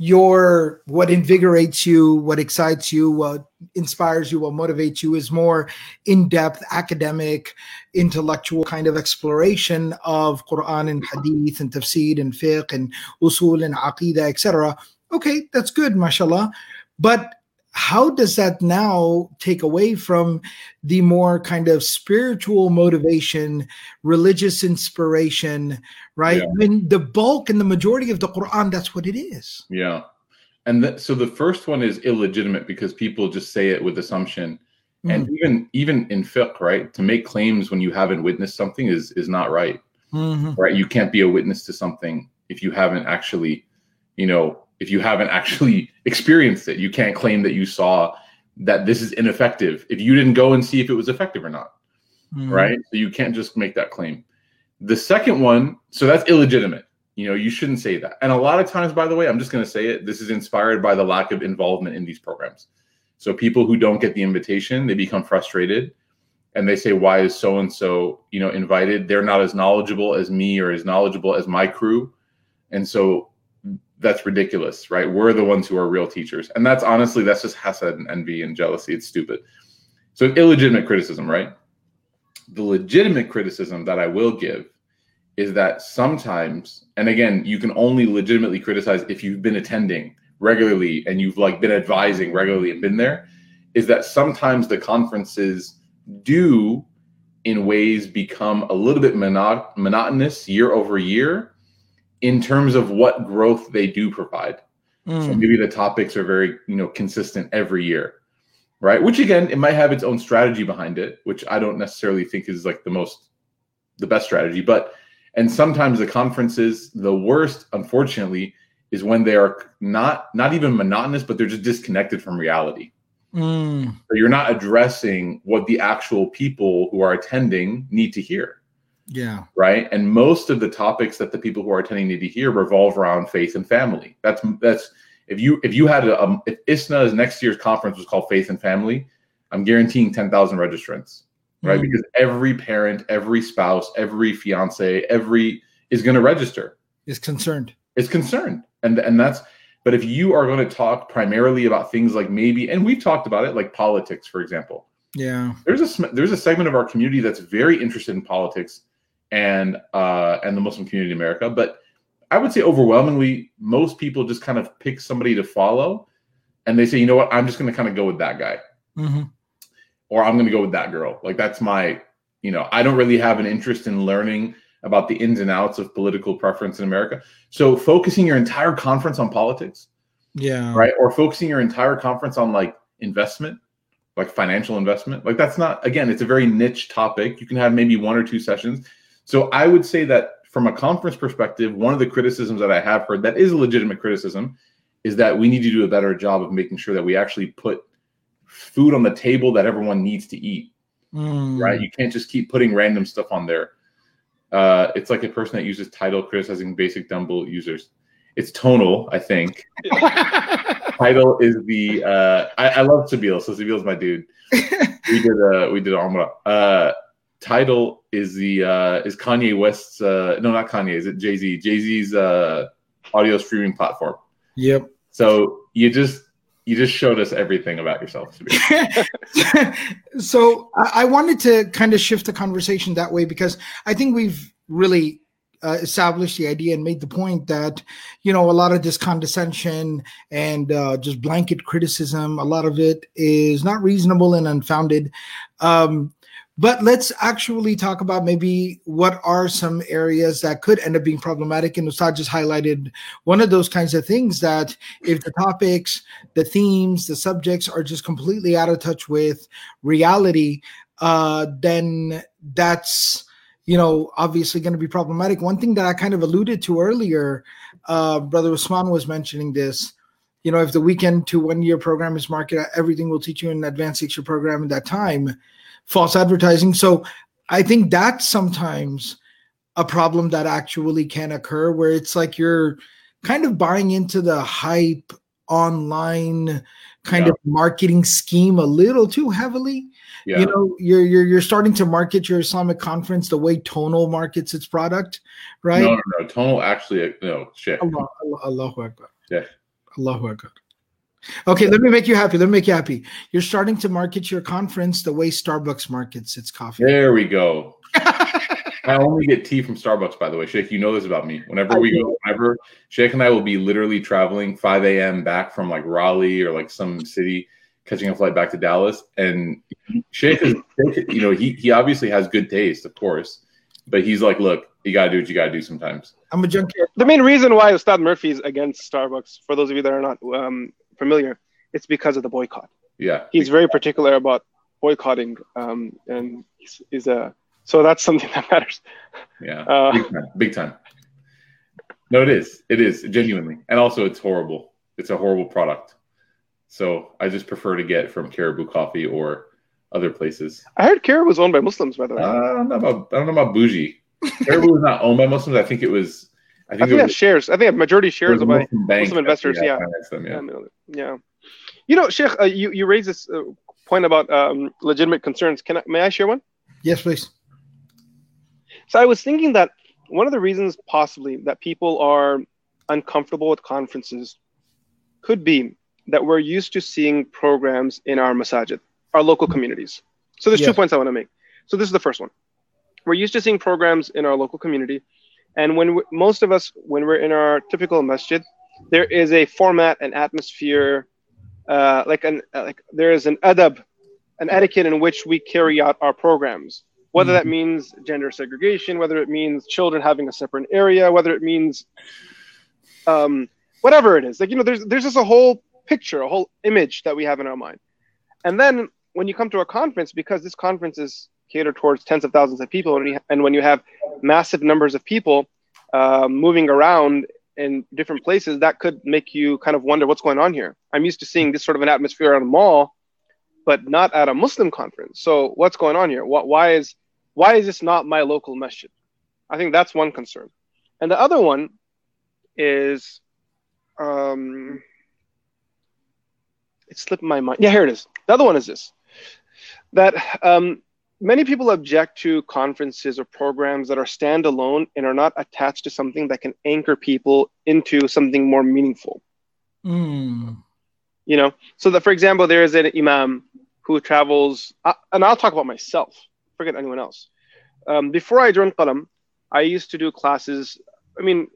Speaker 1: what invigorates you, what excites you, what inspires you, what motivates you is more in-depth academic, intellectual kind of exploration of Quran and Hadith and Tafsir and Fiqh and Usul and Aqidah, etc. Okay, that's good, mashallah. But how does that now take away from the more kind of spiritual motivation, religious inspiration, right? Yeah. When the bulk and the majority of the Quran, that's what it is.
Speaker 3: Yeah. And so the first one is illegitimate because people just say it with assumption. And even in fiqh, right? To make claims when you haven't witnessed something is not right. Right? You can't be a witness to something if you haven't actually, if you haven't actually experienced it. You can't claim that you saw that this is ineffective if you didn't go and see if it was effective or not, right? So you can't just make that claim. The second one, so that's illegitimate. You shouldn't say that. And a lot of times, by the way, I'm just going to say it, this is inspired by the lack of involvement in these programs. So people who don't get the invitation, they become frustrated and they say, why is so-and-so, invited? They're not as knowledgeable as me or as knowledgeable as my crew. And so that's ridiculous, right? We're the ones who are real teachers. And that's just hasad and envy and jealousy. It's stupid. So illegitimate criticism, right? The legitimate criticism that I will give is that sometimes, and again, you can only legitimately criticize if you've been attending regularly and you've like been advising regularly and been there, is that sometimes the conferences do in ways become a little bit monotonous year over year in terms of what growth they do provide. So maybe the topics are very, consistent every year, right? Which again, it might have its own strategy behind it, which I don't necessarily think is like the best strategy. And sometimes the conferences, the worst, unfortunately, is when they are not even monotonous, but they're just disconnected from reality. So you're not addressing what the actual people who are attending need to hear.
Speaker 1: Yeah.
Speaker 3: Right. And most of the topics that the people who are attending need to hear revolve around faith and family. That's if you had if ISNA's next year's conference was called Faith and Family, I'm guaranteeing 10,000 registrants, right? Because every parent, every spouse, every fiance, is going to register.
Speaker 1: Is concerned.
Speaker 3: is concerned. And that's, but if you are going to talk primarily about things like maybe, and we've talked about it, like politics, for example.
Speaker 1: Yeah.
Speaker 3: There's a segment of our community that's very interested in politics and the Muslim community in America. But I would say overwhelmingly, most people just kind of pick somebody to follow, and they say, you know what, I'm just going to kind of go with that guy, or I'm going to go with that girl. Like that's my, I don't really have an interest in learning about the ins and outs of political preference in America. So focusing your entire conference on politics, right, or focusing your entire conference on like investment, like financial investment, like that's not, again, it's a very niche topic. You can have maybe 1 or 2 sessions. So I would say that from a conference perspective, one of the criticisms that I have heard that is a legitimate criticism is that we need to do a better job of making sure that we actually put food on the table that everyone needs to eat, right? You can't just keep putting random stuff on there. It's like a person that uses Tidal criticizing basic Dumble users. It's Tonal, I think. Tidal is the I love Sabeel, so Sabeel's my dude. We did Umrah. Tidal is is Kanye West's no, not Kanye, is it Jay-Z? Jay-Z's audio streaming platform.
Speaker 1: Yep.
Speaker 3: So you just showed us everything about yourself.
Speaker 1: So I wanted to kind of shift the conversation that way, because I think we've really established the idea and made the point that, a lot of this condescension and just blanket criticism, a lot of it is not reasonable and unfounded. But let's actually talk about maybe what are some areas that could end up being problematic. And Ustad just highlighted one of those kinds of things, that if the topics, the themes, the subjects are just completely out of touch with reality, then that's, obviously going to be problematic. One thing that I kind of alluded to earlier, Brother Usman was mentioning this, if the weekend to 1 year program is marketed, everything will teach you in an advanced 6-year program in that time. False advertising. So I think that's sometimes a problem that actually can occur, where it's like you're kind of buying into the hype online kind of marketing scheme a little too heavily. Yeah. You're starting to market your Islamic conference the way Tonal markets its product, right?
Speaker 3: No. Tonal actually, no, shit.
Speaker 1: Allahu Akbar.
Speaker 3: Yeah.
Speaker 1: Allahu Akbar. Okay, let me make you happy. You're starting to market your conference the way Starbucks markets its coffee.
Speaker 3: There we go. I only get tea from Starbucks, by the way. Sheikh, you know this about me. Whenever Sheikh and I will be literally traveling 5 a.m. back from like Raleigh or like some city, catching a flight back to Dallas. And Sheikh is, he obviously has good taste, of course. But he's like, look, you got to do what you got to do sometimes.
Speaker 1: I'm a junkie.
Speaker 2: The main reason why Ustad Murphy is against Starbucks, for those of you that are not familiar, it's because of the boycott.
Speaker 3: Yeah.
Speaker 2: He's very particular about boycotting. And so that's something that matters.
Speaker 3: Yeah. Big time. No, it is. It is, genuinely. And also it's horrible. It's a horrible product. So I just prefer to get from Caribou Coffee or other places.
Speaker 2: I heard Caribou was owned by Muslims, by the way.
Speaker 3: I don't know about bougie. Caribou was not owned by Muslims. I think it was.
Speaker 2: I think it has shares. I think a majority shares by Muslim investors. Yeah. Sheikh, you raised this point about legitimate concerns. May I share one?
Speaker 1: Yes, please.
Speaker 2: So I was thinking that one of the reasons possibly that people are uncomfortable with conferences could be that we're used to seeing programs in our masajid, our local communities. So there's 2 points I want to make. So this is the first one. We're used to seeing programs in our local community. And most of us, when we're in our typical masjid, there is a format, an atmosphere, there is an adab, an etiquette in which we carry out our programs. Whether that means gender segregation, whether it means children having a separate area, whether it means whatever it is. There's just a whole picture, a whole image that we have in our mind. And then when you come to a conference, because this conference is catered towards tens of thousands of people, and when you have massive numbers of people moving around in different places, that could make you kind of wonder what's going on here. I'm used to seeing this sort of an atmosphere at a mall, but not at a Muslim conference. So what's going on here? Why is this not my local masjid? I think that's one concern. And the other one is, it slipped my mind. Yeah, here it is. The other one is this, that many people object to conferences or programs that are standalone and are not attached to something that can anchor people into something more meaningful. You know, so that, for example, there is an imam who travels, and I'll talk about myself, forget anyone else. Before I joined Qalam, I used to do classes. I mean,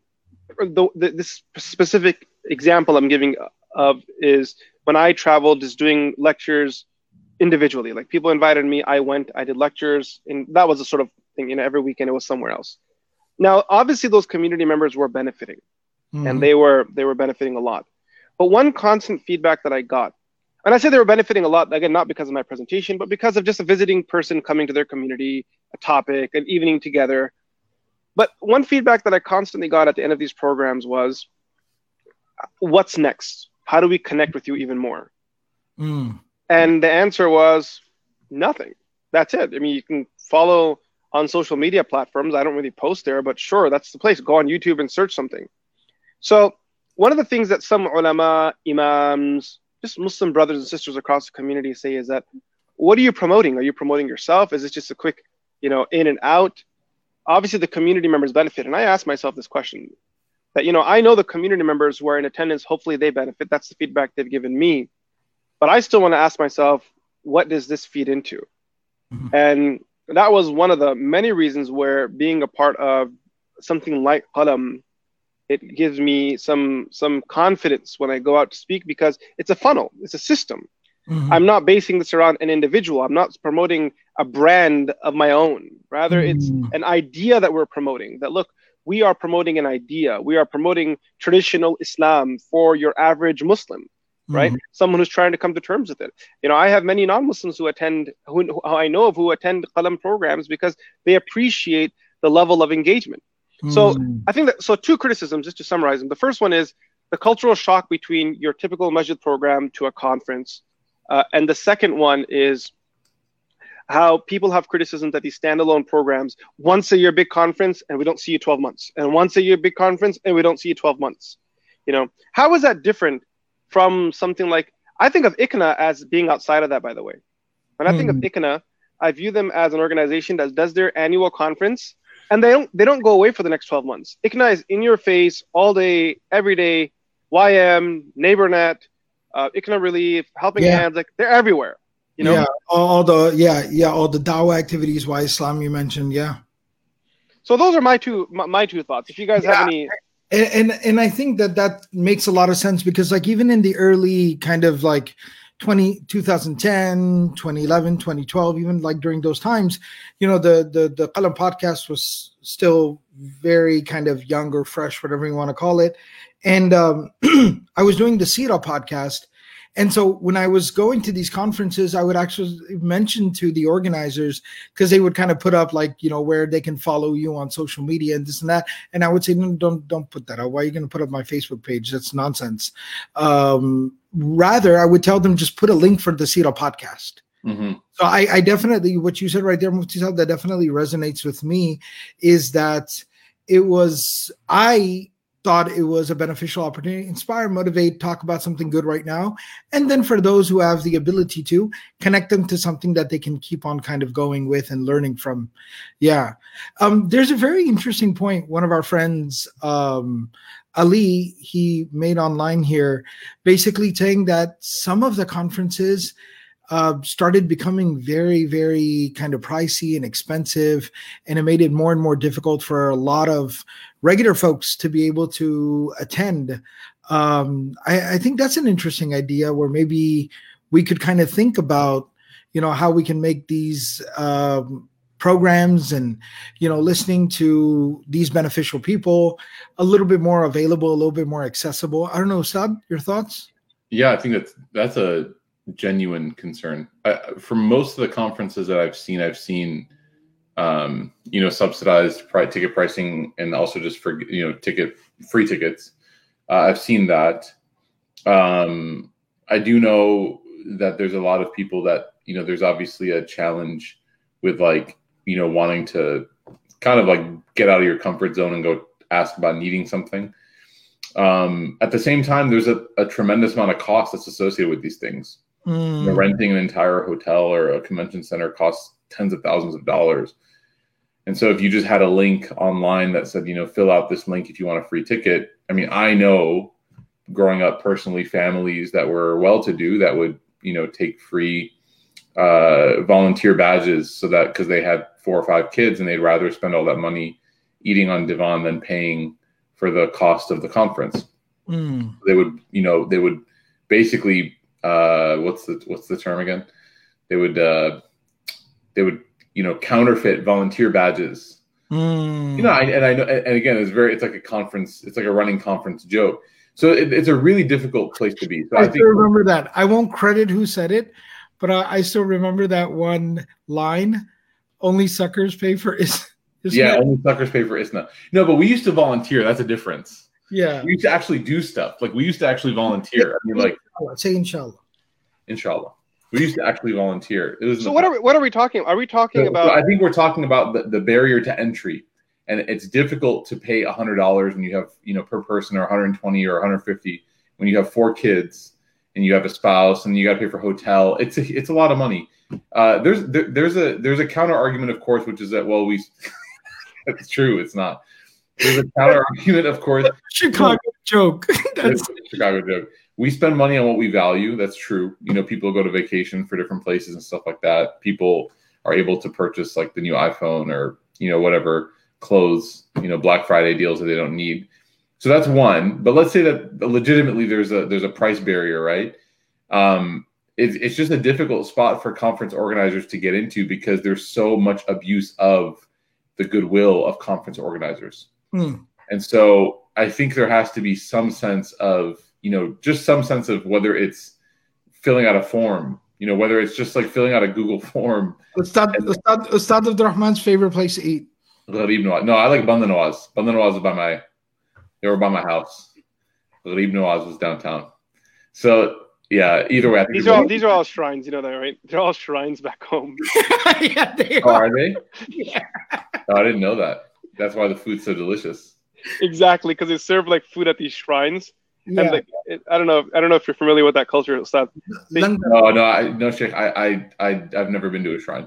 Speaker 2: this specific example I'm giving of is when I traveled, just doing lectures individually. Like people invited me, I went, I did lectures, and that was a sort of thing. You know, every weekend it was somewhere else. Now, obviously, those community members were benefiting, and they were benefiting a lot. But one constant feedback that I got, and I say they were benefiting a lot, again, not because of my presentation, but because of just a visiting person coming to their community, a topic, an evening together. But one feedback that I constantly got at the end of these programs was, what's next? How do we connect with you even more? And the answer was nothing. That's it. I mean, you can follow on social media platforms. I don't really post there, but sure, that's the place. Go on YouTube and search something. So one of the things that some ulama, imams, just Muslim brothers and sisters across the community say is that, what are you promoting? Are you promoting yourself? Is it just a quick, you know, in and out? Obviously, the community members benefit. And I asked myself this question that, you know, I know the community members who are in attendance, hopefully they benefit. That's the feedback they've given me. But I still want to ask myself, what does this feed into? And that was one of the many reasons where being a part of something like Qalam, it gives me some confidence when I go out to speak, because it's a funnel, it's a system. I'm not basing this around an individual. I'm not promoting a brand of my own. Rather, it's an idea that we're promoting. That, look, we are promoting an idea. We are promoting traditional Islam for your average Muslim, right? Someone who's trying to come to terms with it. You know, I have many non-Muslims who attend, who I know of, who attend Qalam programs because they appreciate the level of engagement. So I think that, so two criticisms, just to summarize them. The first one is the cultural shock between your typical masjid program to a conference. And the second one is how people have criticism that these standalone programs, once a year big conference and we don't see you 12 months, and once a year big conference and we don't see you 12 months. You know, how is that different from something like, I think of ICNA as being outside of that, by the way. When I think of ICNA, I view them as an organization that does their annual conference, and they don't go away for the next 12 months. ICNA is in your face all day, every day. YM, NeighborNet, ICNA Relief, Helping Hands, like they're everywhere. You know?
Speaker 1: all the dawah activities, Why Islam you mentioned,
Speaker 2: So those are my two thoughts. If you guys have any.
Speaker 1: And I think that makes a lot of sense, because like even in the early kind of like 2010, 2011, 2012, even like during those times, you know, the Qalam podcast was still very kind of young or fresh, whatever you want to call it. And I was doing the Sira podcast. And so when I was going to these conferences, I would actually mention to the organizers, because they would kind of put up like, you know, where they can follow you on social media and this and that. And I would say, no, don't put that up. Why are you going to put up my Facebook page? That's nonsense. Rather, I would tell them, just put a link for the Sira podcast. So I definitely, what you said right there, Mufti Saab, that definitely resonates with me, is that I thought it was a beneficial opportunity, inspire, motivate, talk about something good right now. And then for those who have the ability to, connect them to something that they can keep on kind of going with and learning from. There's a very interesting point. One of our friends, Ali, he made online here, basically saying that some of the conferences started becoming very, very kind of pricey and expensive, and it made it more and more difficult for a lot of regular folks to be able to attend. I think that's an interesting idea, where maybe we could kind of think about, you know, how we can make these programs and, you know, listening to these beneficial people a little bit more available, a little bit more accessible. I don't know, Saad, your thoughts?
Speaker 3: Yeah, I think that's a genuine concern. For most of the conferences that I've seen, you know, subsidized ticket pricing, and also just for, you know, free tickets. I've seen that. I do know that there's a lot of people that, you know, there's obviously a challenge with, like, you know, wanting to kind of like get out of your comfort zone and go ask about needing something. At the same time, there's a tremendous amount of cost that's associated with these things. You know, renting an entire hotel or a convention center costs tens of thousands of dollars. And so if you just had a link online that said, fill out this link if you want a free ticket. I mean, I know growing up personally, families that were well-to-do that would, take free volunteer badges so that because they had 4 or 5 kids and they'd rather spend all that money eating on divan than paying for the cost of the conference. They would basically what's the term again? They would counterfeit volunteer badges. I know, and again, it's like a conference. It's like a running conference joke. So it's a really difficult place to be. So
Speaker 1: I still remember that. I won't credit who said it, but I still remember that one line: "Only suckers pay for ISNA."
Speaker 3: Yeah, only suckers pay for ISNA. No, but we used to volunteer. That's a difference.
Speaker 1: Yeah,
Speaker 3: we used to actually do stuff. Like we used to actually volunteer. I mean, like
Speaker 1: say inshallah.
Speaker 3: Inshallah. We used to actually volunteer.
Speaker 2: So what are we talking? Are we talking about?
Speaker 3: I think we're talking about the barrier to entry, and it's difficult to pay $100 when you have per person, or 120 or 150 when you have 4 kids and you have a spouse and you got to pay for hotel. It's a lot of money. There's a counter argument, of course, which is that it's true. It's not. There's a counter argument, of course.
Speaker 1: Chicago joke.
Speaker 3: That's a Chicago joke. We spend money on what we value. That's true. People go to vacation for different places and stuff like that. People are able to purchase like the new iPhone or, whatever clothes, Black Friday deals that they don't need. So that's one. But let's say that legitimately there's a price barrier, right? It's just a difficult spot for conference organizers to get into because there's so much abuse of the goodwill of conference organizers. And so I think there has to be some sense of, just some sense of whether it's filling out a form, whether it's just like filling out a Google form.
Speaker 1: Ustad Abdurrahman's favorite place to eat.
Speaker 3: Gharib Nawaz. No, I like Banda Nawaz. Banda Nawaz is they were by my house. Gharib Nawaz was downtown. So yeah, either way.
Speaker 2: These are all shrines, you know that, right? They're all shrines back home.
Speaker 1: Yeah, they are.
Speaker 3: Are they?
Speaker 1: Yeah.
Speaker 3: Oh, I didn't know that. That's why the food's so delicious.
Speaker 2: Exactly, because they serve like food at these shrines.
Speaker 1: Yeah.
Speaker 2: And I don't know if you're familiar with that culture, Ustad.
Speaker 3: No, Sheikh. I've never been to a shrine.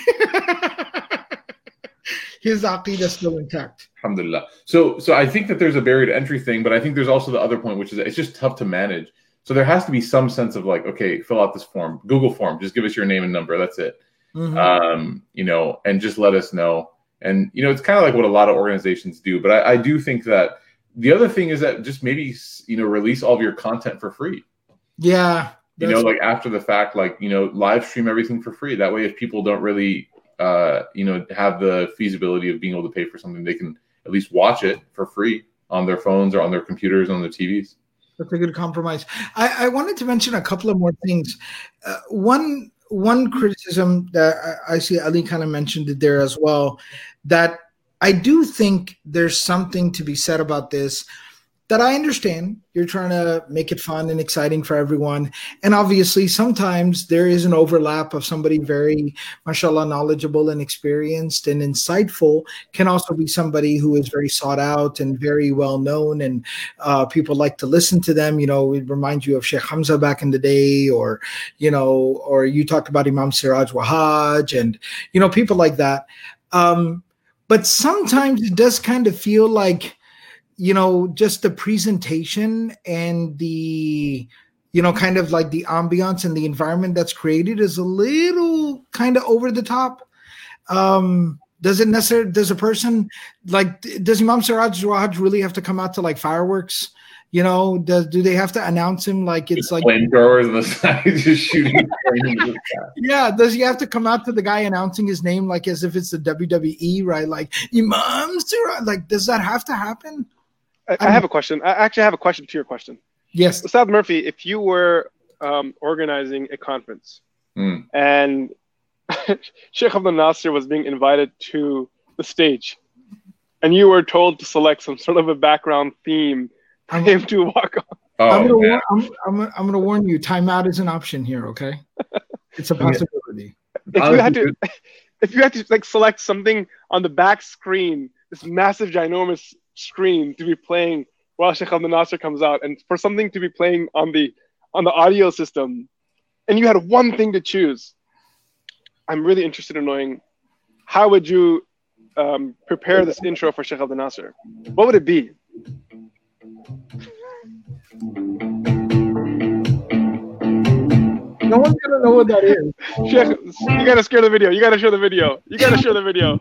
Speaker 1: His aqeedah is still intact.
Speaker 3: Alhamdulillah. So I think that there's a barrier to entry thing, but I think there's also the other point, which is that it's just tough to manage. So there has to be some sense of like, okay, fill out this form, Google form, just give us your name and number. That's it. And just let us know. And, it's kind of like what a lot of organizations do. But I do think that the other thing is that just maybe, release all of your content for free.
Speaker 1: Yeah.
Speaker 3: Like after the fact, like, live stream everything for free. That way, if people don't really, have the feasibility of being able to pay for something, they can at least watch it for free on their phones or on their computers, on their TVs.
Speaker 1: That's a good compromise. I wanted to mention a couple of more things. One criticism that I see Ali kind of mentioned it there as well, that I do think there's something to be said about this, that I understand you're trying to make it fun and exciting for everyone. And obviously sometimes there is an overlap of somebody very, mashallah, knowledgeable and experienced and insightful can also be somebody who is very sought out and very well known, and people like to listen to them. It reminds you of Sheikh Hamza back in the day, or you talked about Imam Siraj Wahaj and, people like that. But sometimes it does kind of feel like, just the presentation and the, kind of like the ambiance and the environment that's created is a little kind of over the top. Does a person like, does Imam Siraj Wahaj really have to come out to like fireworks? Do they have to announce him like it's like
Speaker 3: flamethrowers on the side just shooting? Into the sky.
Speaker 1: Yeah, does he have to come out to the guy announcing his name like as if it's the WWE, right? Like Imam Siraj, like does that have to happen?
Speaker 2: I have a question. I actually have a question to your question.
Speaker 1: Yes.
Speaker 2: Ustad Murphy, if you were organizing a conference and Sheikh Abdul Nasir was being invited to the stage and you were told to select some sort of a background theme for him to walk on.
Speaker 1: I'm going to warn you, timeout is an option here, okay? It's a possibility.
Speaker 2: If you had to like select something on the back screen, this massive, ginormous screen to be playing while Sheikh Abdul Nasir comes out, and for something to be playing on the audio system, and you had one thing to choose, I'm really interested in knowing, how would you prepare this intro for Sheikh Abdel Nasser? What would it be?
Speaker 1: No one's gonna know what that is.
Speaker 2: Sheikh, you gotta scare the video. You gotta show the video. You gotta show the video.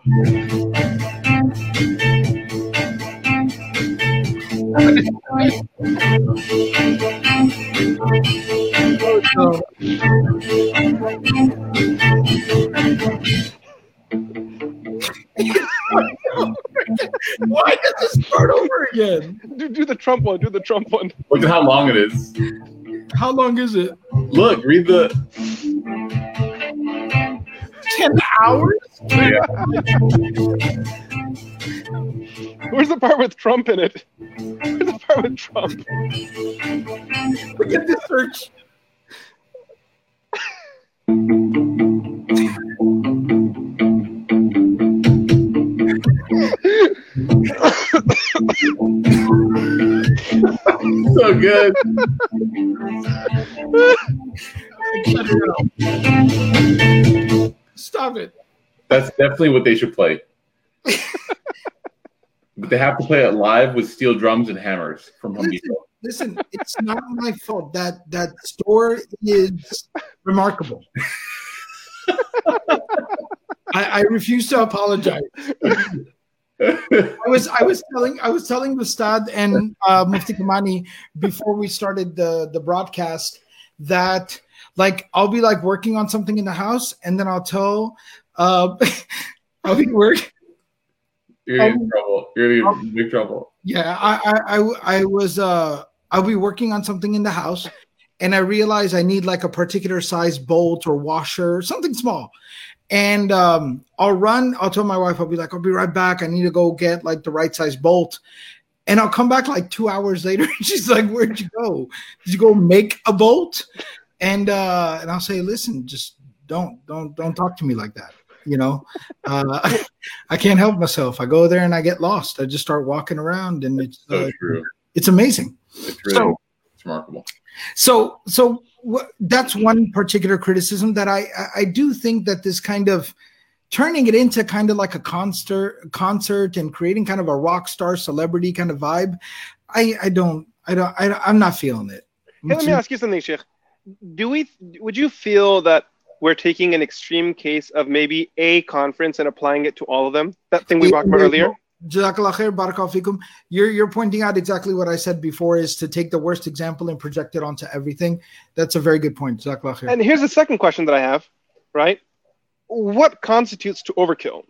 Speaker 1: Why does this start over again?
Speaker 2: Do the Trump one. Do the Trump one.
Speaker 3: Look at how long it is.
Speaker 1: How long is it?
Speaker 3: Look, read the
Speaker 1: 10 hours?
Speaker 3: yeah.
Speaker 2: Where's the part with Trump in it? Where's the part with Trump?
Speaker 1: Look at this search.
Speaker 3: So good.
Speaker 1: Stop it.
Speaker 3: That's definitely what they should play. But they have to play it live with steel drums and hammers from Home Depot.
Speaker 1: Listen, it's not my fault. That store is remarkable. I refuse to apologize. I was telling Ustad and Mufti Kamani before we started the broadcast that, like, I'll be like working on something in the house, and then I'll tell I'll be working.
Speaker 3: You're in trouble. You're in big trouble.
Speaker 1: Yeah, I'll be working on something in the house, and I realize I need like a particular size bolt or washer, something small. And I'll tell my wife, I'll be like, I'll be right back. I need to go get like the right size bolt. And I'll come back like 2 hours later. And she's like, where'd you go? Did you go make a bolt? And I'll say, listen, just don't talk to me like that. You know, I can't help myself. I go there and I get lost. I just start walking around, and it's
Speaker 3: true.
Speaker 1: It's amazing.
Speaker 3: It's really it's remarkable.
Speaker 1: So that's one particular criticism that I do think that this kind of turning it into kind of like a concert and creating kind of a rock star celebrity kind of vibe. I'm not feeling it.
Speaker 2: Hey, let me ask you something, Sheikh. Would you feel that we're taking an extreme case of maybe a conference and applying it to all of them? That thing we talked about earlier?
Speaker 1: Jazakallah khair, barakallahu fikum. You're pointing out exactly what I said before, is to take the worst example and project it onto everything. That's a very good point. Jazakallah khair.
Speaker 2: And here's the second question that I have, right? What constitutes to overkill?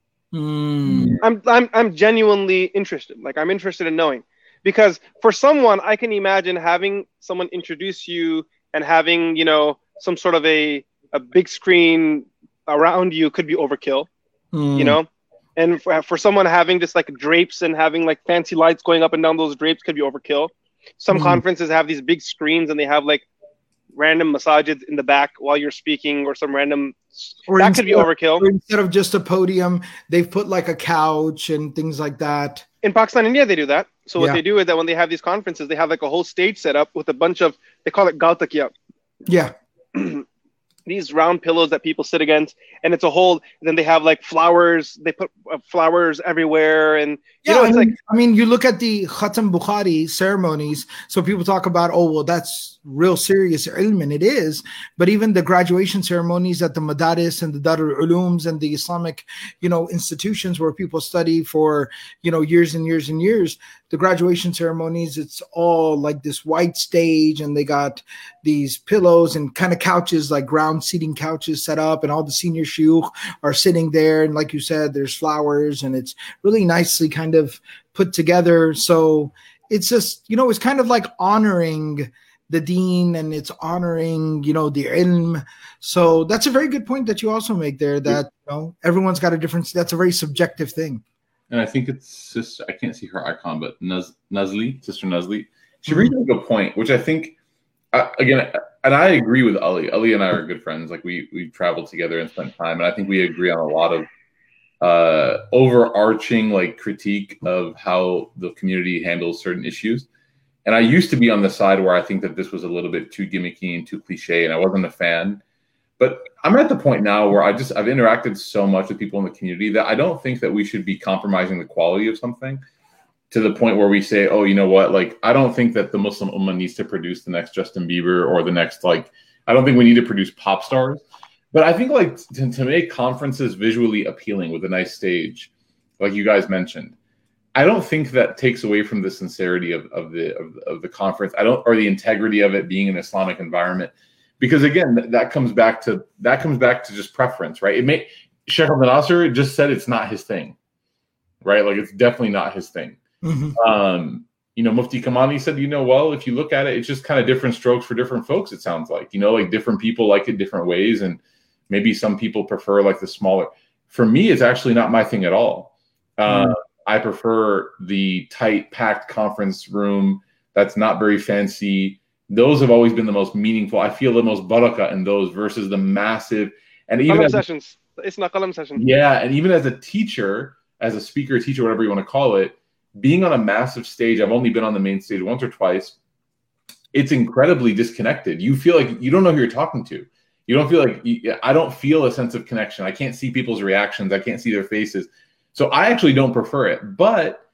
Speaker 2: I'm genuinely interested. Like, I'm interested in knowing, because for someone, I can imagine having someone introduce you and having, you know, some sort of a big screen around you could be overkill, you know? And for someone having just like drapes and having like fancy lights going up and down those drapes could be overkill. Some conferences have these big screens and they have like random massages in the back while you're speaking, or some random, that could be overkill.
Speaker 1: Or instead of just a podium, they've put like a couch and things like that.
Speaker 2: In Pakistan, India, they do that. So what they do is that when they have these conferences, they have like a whole stage set up with a bunch of, they call it galtakia.
Speaker 1: Yeah.
Speaker 2: These round pillows that people sit against, and it's a whole, then they have like flowers, they put flowers everywhere, and you know, it's
Speaker 1: you look at the Khatam Bukhari ceremonies, so people talk about, oh well, that's real serious ilm, and it is, but even the graduation ceremonies at the Madaris and the Darul Ulums and the Islamic, you know, institutions where people study for, you know, years and years and years, the graduation ceremonies, it's all like this white stage, and they got these pillows and kind of couches, like ground seating couches set up, and all the senior shuyukh are sitting there, and like you said, there's flowers, and it's really nicely kind of put together. So it's just, you know, it's kind of like honoring the deen, and it's honoring, you know, the ilm. So that's a very good point that you also make there, that, you know, everyone's got a different, that's a very subjective thing.
Speaker 3: And I think it's sister, I can't see her icon, but Nazli, Sister Nazli, she brings up a good point, which I think, again, and I agree with Ali. Ali and I are good friends. Like, we traveled together and spent time, and I think we agree on a lot of overarching like critique of how the community handles certain issues. And I used to be on the side where I think that this was a little bit too gimmicky and too cliche, and I wasn't a fan. But I'm at the point now where I've interacted so much with people in the community that I don't think that we should be compromising the quality of something to the point where we say, oh, you know what? Like, I don't think that the Muslim Ummah needs to produce the next Justin Bieber or the next, like, I don't think we need to produce pop stars. But I think, like, to make conferences visually appealing with a nice stage, like you guys mentioned, I don't think that takes away from the sincerity of the conference. Or the integrity of it being an Islamic environment, because again, that comes back to just preference, right? Sheikh Abdel Nasser just said it's not his thing, right? Like, it's definitely not his thing. Mm-hmm. Mufti Kamani said, well, if you look at it, it's just kind of different strokes for different folks. It sounds like, like different people like it different ways, and maybe some people prefer like the smaller. For me, it's actually not my thing at all. I prefer the tight, packed conference room that's not very fancy. Those have always been the most meaningful. I feel the most barakah in those versus the massive. And even
Speaker 2: sessions. It's not qalam session.
Speaker 3: Yeah, and even as a teacher, as a speaker, teacher, whatever you want to call it, being on a massive stage, I've only been on the main stage once or twice. It's incredibly disconnected. You feel like you don't know who you're talking to. You don't feel like I don't feel a sense of connection. I can't see people's reactions. I can't see their faces. So I actually don't prefer it, but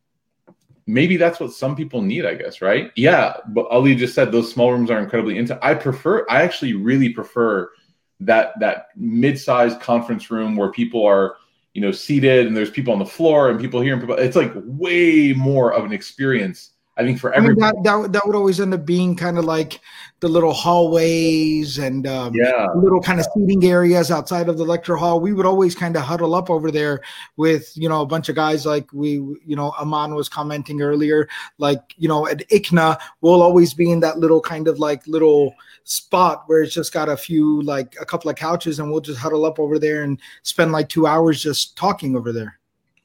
Speaker 3: maybe that's what some people need, I guess, right? Yeah, but Ali just said those small rooms are incredibly intimate. I actually really prefer that mid-sized conference room where people are, seated and there's people on the floor and people here and people. It's like way more of an experience, I think, for everyone.
Speaker 1: That would always end up being kind of like the little hallways and little kind of seating areas outside of the lecture hall. We would always kind of huddle up over there with, a bunch of guys like Aman was commenting earlier, like, at ICNA, we'll always be in that little kind of like little spot where it's just got a couple of couches, and we'll just huddle up over there and spend like 2 hours just talking over there.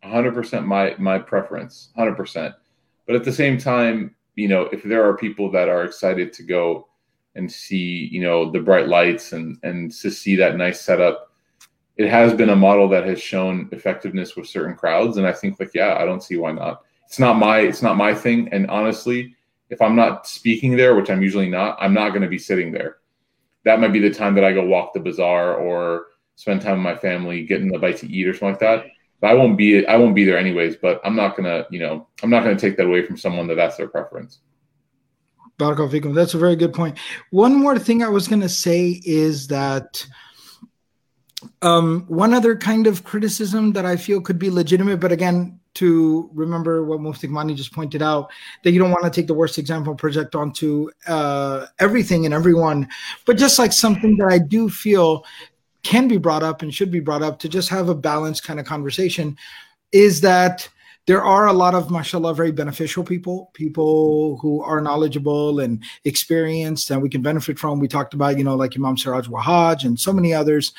Speaker 3: 100% my preference, 100%. But at the same time, if there are people that are excited to go and see, the bright lights and to see that nice setup, it has been a model that has shown effectiveness with certain crowds. And I think I don't see why not. It's not my thing. And honestly, if I'm not speaking there, which I'm usually not, I'm not going to be sitting there. That might be the time that I go walk the bazaar or spend time with my family, getting a bite to eat or something like that. But I won't be there anyways, but I'm not gonna take that away from someone that's their preference.
Speaker 1: Barakallahu fikum. That's a very good point. One more thing I was gonna say is that one other kind of criticism that I feel could be legitimate, but again, to remember what Mufti Kamani just pointed out, that you don't want to take the worst example and project onto everything and everyone, but just like something that I do feel can be brought up and should be brought up to just have a balanced kind of conversation, is that there are a lot of, mashallah, very beneficial people who are knowledgeable and experienced and we can benefit from. We talked about, like Imam Siraj Wahaj and so many others.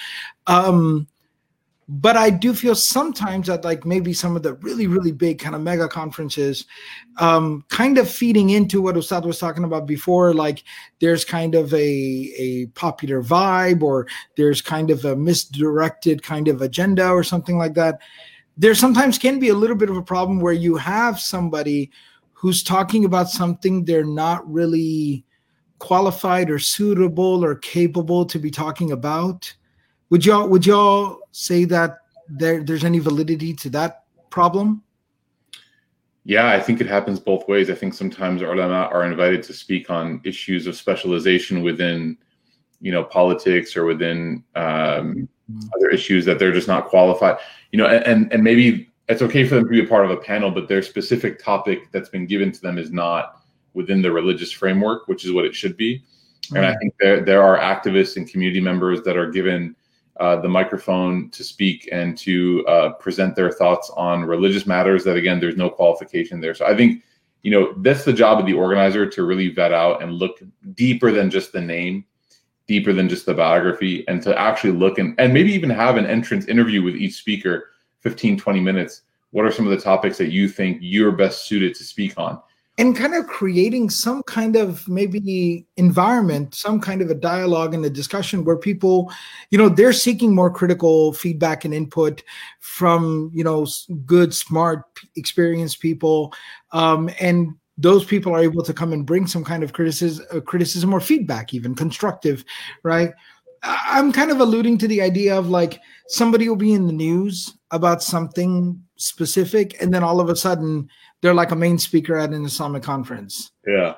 Speaker 1: But I do feel sometimes that like maybe some of the really, really big kind of mega conferences kind of feeding into what Ustad was talking about before, like there's kind of a popular vibe or there's kind of a misdirected kind of agenda or something like that. There sometimes can be a little bit of a problem where you have somebody who's talking about something they're not really qualified or suitable or capable to be talking about. Would y'all say that there's any validity to that problem?
Speaker 3: Yeah, I think it happens both ways. I think sometimes ulama are invited to speak on issues of specialization within, politics or within other issues that they're just not qualified. And maybe it's okay for them to be a part of a panel, but their specific topic that's been given to them is not within the religious framework, which is what it should be. Mm-hmm. And I think there are activists and community members that are given the microphone to speak and to present their thoughts on religious matters that, again, there's no qualification there. So I think, that's the job of the organizer, to really vet out and look deeper than just the name, deeper than just the biography, and to actually look and maybe even have an entrance interview with each speaker, 15, 20 minutes. What are some of the topics that you think you're best suited to speak on?
Speaker 1: And kind of creating some kind of maybe environment, some kind of a dialogue and a discussion where people, they're seeking more critical feedback and input from, good, smart, experienced people. And those people are able to come and bring some kind of criticism or feedback, even constructive, right? I'm kind of alluding to the idea of like somebody will be in the news about something specific, and then all of a sudden they're like a main speaker at an Islamic conference.
Speaker 3: Yeah.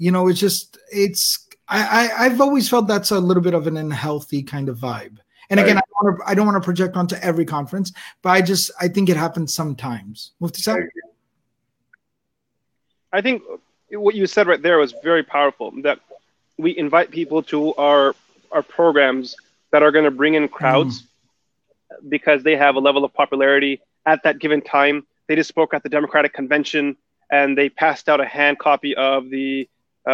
Speaker 1: I've always felt that's a little bit of an unhealthy kind of vibe. And again, I don't want to project onto every conference, but I think it happens sometimes. Mufti Saab?
Speaker 2: I think what you said right there was very powerful, that we invite people to our programs that are going to bring in crowds because they have a level of popularity at that given time. They just spoke at the Democratic Convention and they passed out a hand copy of the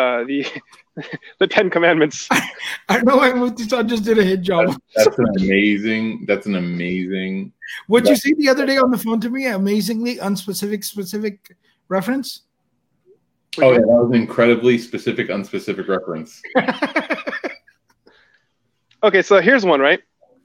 Speaker 2: Ten Commandments.
Speaker 1: I know Mufti Saab just did a hit job.
Speaker 3: That's an amazing.
Speaker 1: What you see the other day on the phone to me? Amazingly specific reference.
Speaker 3: Oh, yeah, that was an incredibly specific, unspecific reference.
Speaker 2: Okay, so here's one, right?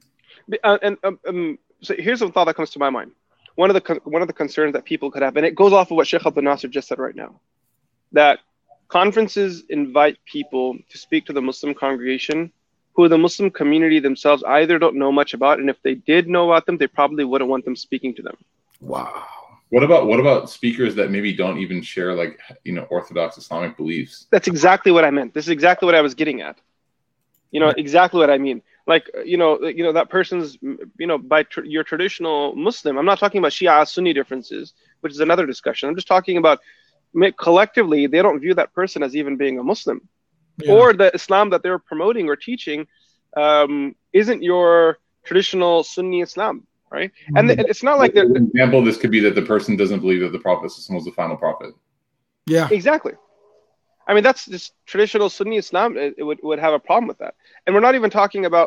Speaker 2: So here's a thought that comes to my mind. One of the concerns that people could have, and it goes off of what Sheikh Abdul Nasser just said right now, that conferences invite people to speak to the Muslim congregation who the Muslim community themselves either don't know much about, and if they did know about them, they probably wouldn't want them speaking to them.
Speaker 1: Wow.
Speaker 3: What about speakers that maybe don't even share Orthodox Islamic beliefs?
Speaker 2: That's exactly what I meant. This is exactly what I was getting at. Exactly what I mean. Like, that person's, by your traditional Muslim. I'm not talking about Shia Sunni differences, which is another discussion. I'm just talking about collectively, they don't view that person as even being a Muslim, or the Islam that they're promoting or teaching isn't your traditional Sunni Islam. Right, and it's not like
Speaker 3: an example. This could be that the person doesn't believe that the Prophet was the final prophet.
Speaker 1: Yeah,
Speaker 2: exactly. I mean, that's just traditional Sunni Islam. It would have a problem with that, and we're not even talking about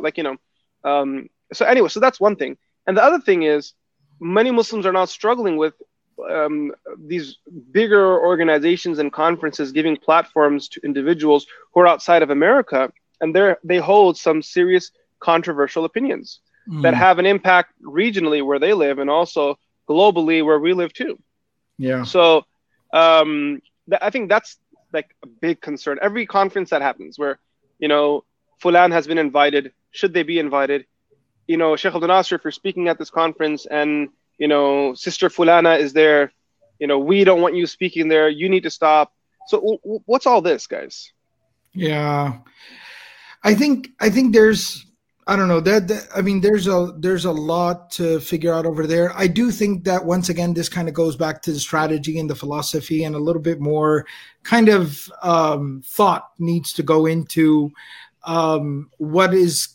Speaker 2: So anyway, so that's one thing, and the other thing is, many Muslims are now struggling with these bigger organizations and conferences giving platforms to individuals who are outside of America, and they hold some serious controversial opinions that have an impact regionally where they live and also globally where we live too.
Speaker 1: Yeah.
Speaker 2: So I think that's like a big concern. Every conference that happens where, Fulan has been invited, should they be invited? Sheikh Abdul Nasser, if you're speaking at this conference and, Sister Fulana is there, we don't want you speaking there, you need to stop. So what's all this, guys?
Speaker 1: Yeah. I think there's, I don't know there's a lot to figure out over there. I do think that once again, this kind of goes back to the strategy and the philosophy, and a little bit more kind of thought needs to go into what is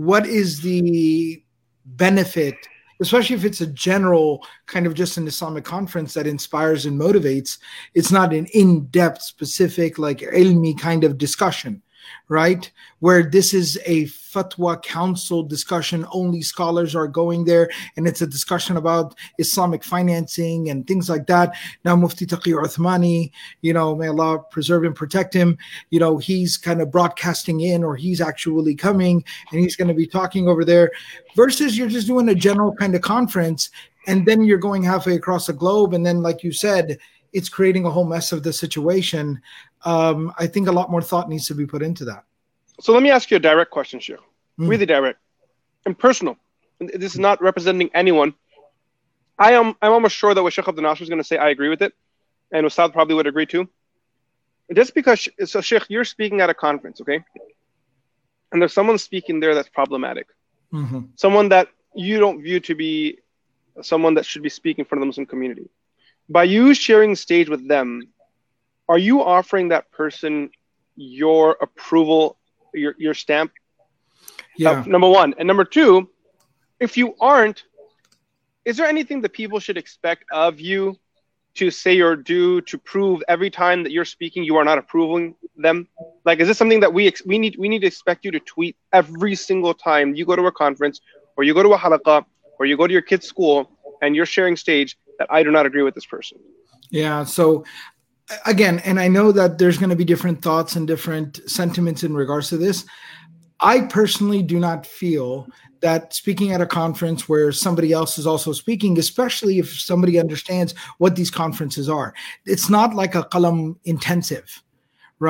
Speaker 1: the benefit, especially if it's a general kind of just an Islamic conference that inspires and motivates. It's not an in-depth, specific, like ilmi kind of discussion, right? Where this is a fatwa council discussion, only scholars are going there, and it's a discussion about Islamic financing and things like that. Now, Mufti Taqi Uthmani, may Allah preserve and protect him, he's kind of broadcasting in, or he's actually coming, and he's going to be talking over there, versus you're just doing a general kind of conference, and then you're going halfway across the globe, and then, like you said, it's creating a whole mess of the situation. I think a lot more thought needs to be put into that.
Speaker 2: So let me ask you a direct question, Sheikh. Really direct and personal. This is not representing anyone. I'm almost sure that what Sheikh Abdul Nasser is going to say, I agree with it, and Ustad probably would agree too. Just because, so Sheikh, you're speaking at a conference, okay? And there's someone speaking there that's problematic. Mm-hmm. Someone that you don't view to be someone that should be speaking for the Muslim community. By you sharing stage with them, are you offering that person your approval, your stamp?
Speaker 1: Yeah.
Speaker 2: Number one. And number two, if you aren't, is there anything that people should expect of you to say or do to prove every time that you're speaking you are not approving them? Like, is this something that we need to expect you to tweet every single time you go to a conference, or you go to a halaqah, or you go to your kid's school and you're sharing stage that I do not agree with this person?
Speaker 1: Yeah. So again, and I know that there's going to be different thoughts and different sentiments in regards to this. I personally do not feel that speaking at a conference where somebody else is also speaking, especially if somebody understands what these conferences are, it's not like a qalam intensive, right?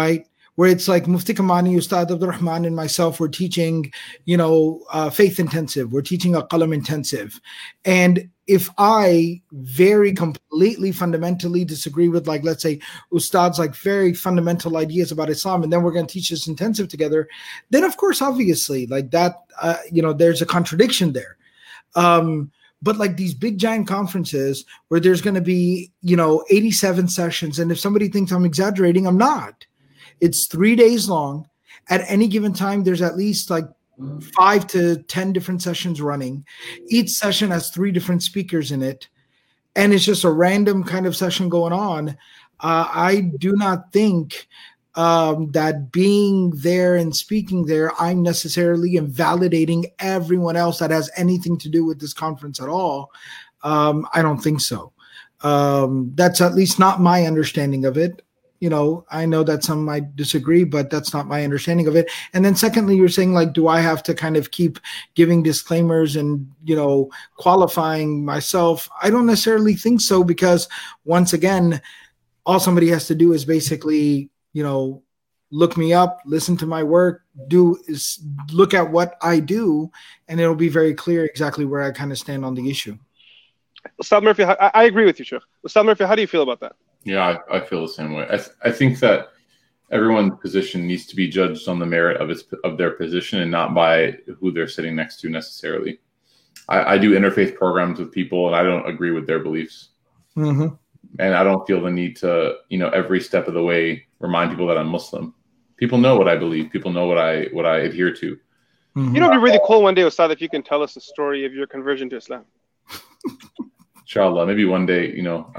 Speaker 1: where it's like Mufti Kamani, Ustad Abdul Rahman, and myself, we're teaching, faith intensive. We're teaching a qalam intensive. And if I very completely fundamentally disagree with, like, let's say, Ustad's like very fundamental ideas about Islam, and then we're going to teach this intensive together, then of course, obviously, like that, there's a contradiction there. But like these big giant conferences where there's going to be, 87 sessions. And if somebody thinks I'm exaggerating, I'm not. It's 3 days long. At any given time, there's at least like 5 to 10 different sessions running. Each session has 3 different speakers in it. And it's just a random kind of session going on. I do not think that being there and speaking there, I'm necessarily invalidating everyone else that has anything to do with this conference at all. I don't think so. That's at least not my understanding of it. I know that some might disagree, but that's not my understanding of it. And then secondly, you're saying, like, do I have to kind of keep giving disclaimers and, qualifying myself? I don't necessarily think so, because once again, all somebody has to do is basically, look me up, listen to my work, look at what I do, and it'll be very clear exactly where I kind of stand on the issue.
Speaker 2: Ustad Murphy, I agree with you, Sheikh. Ustad Murphy, how do you feel about that?
Speaker 3: Yeah, I feel the same way. I think that everyone's position needs to be judged on the merit of their position and not by who they're sitting next to necessarily. I do interfaith programs with people, and I don't agree with their beliefs. Mm-hmm. And I don't feel the need to, every step of the way remind people that I'm Muslim. People know what I believe. People know what I adhere to.
Speaker 2: Mm-hmm. It'd be really cool one day, Ustad, if you can tell us the story of your conversion to Islam.
Speaker 3: Inshallah, maybe one day.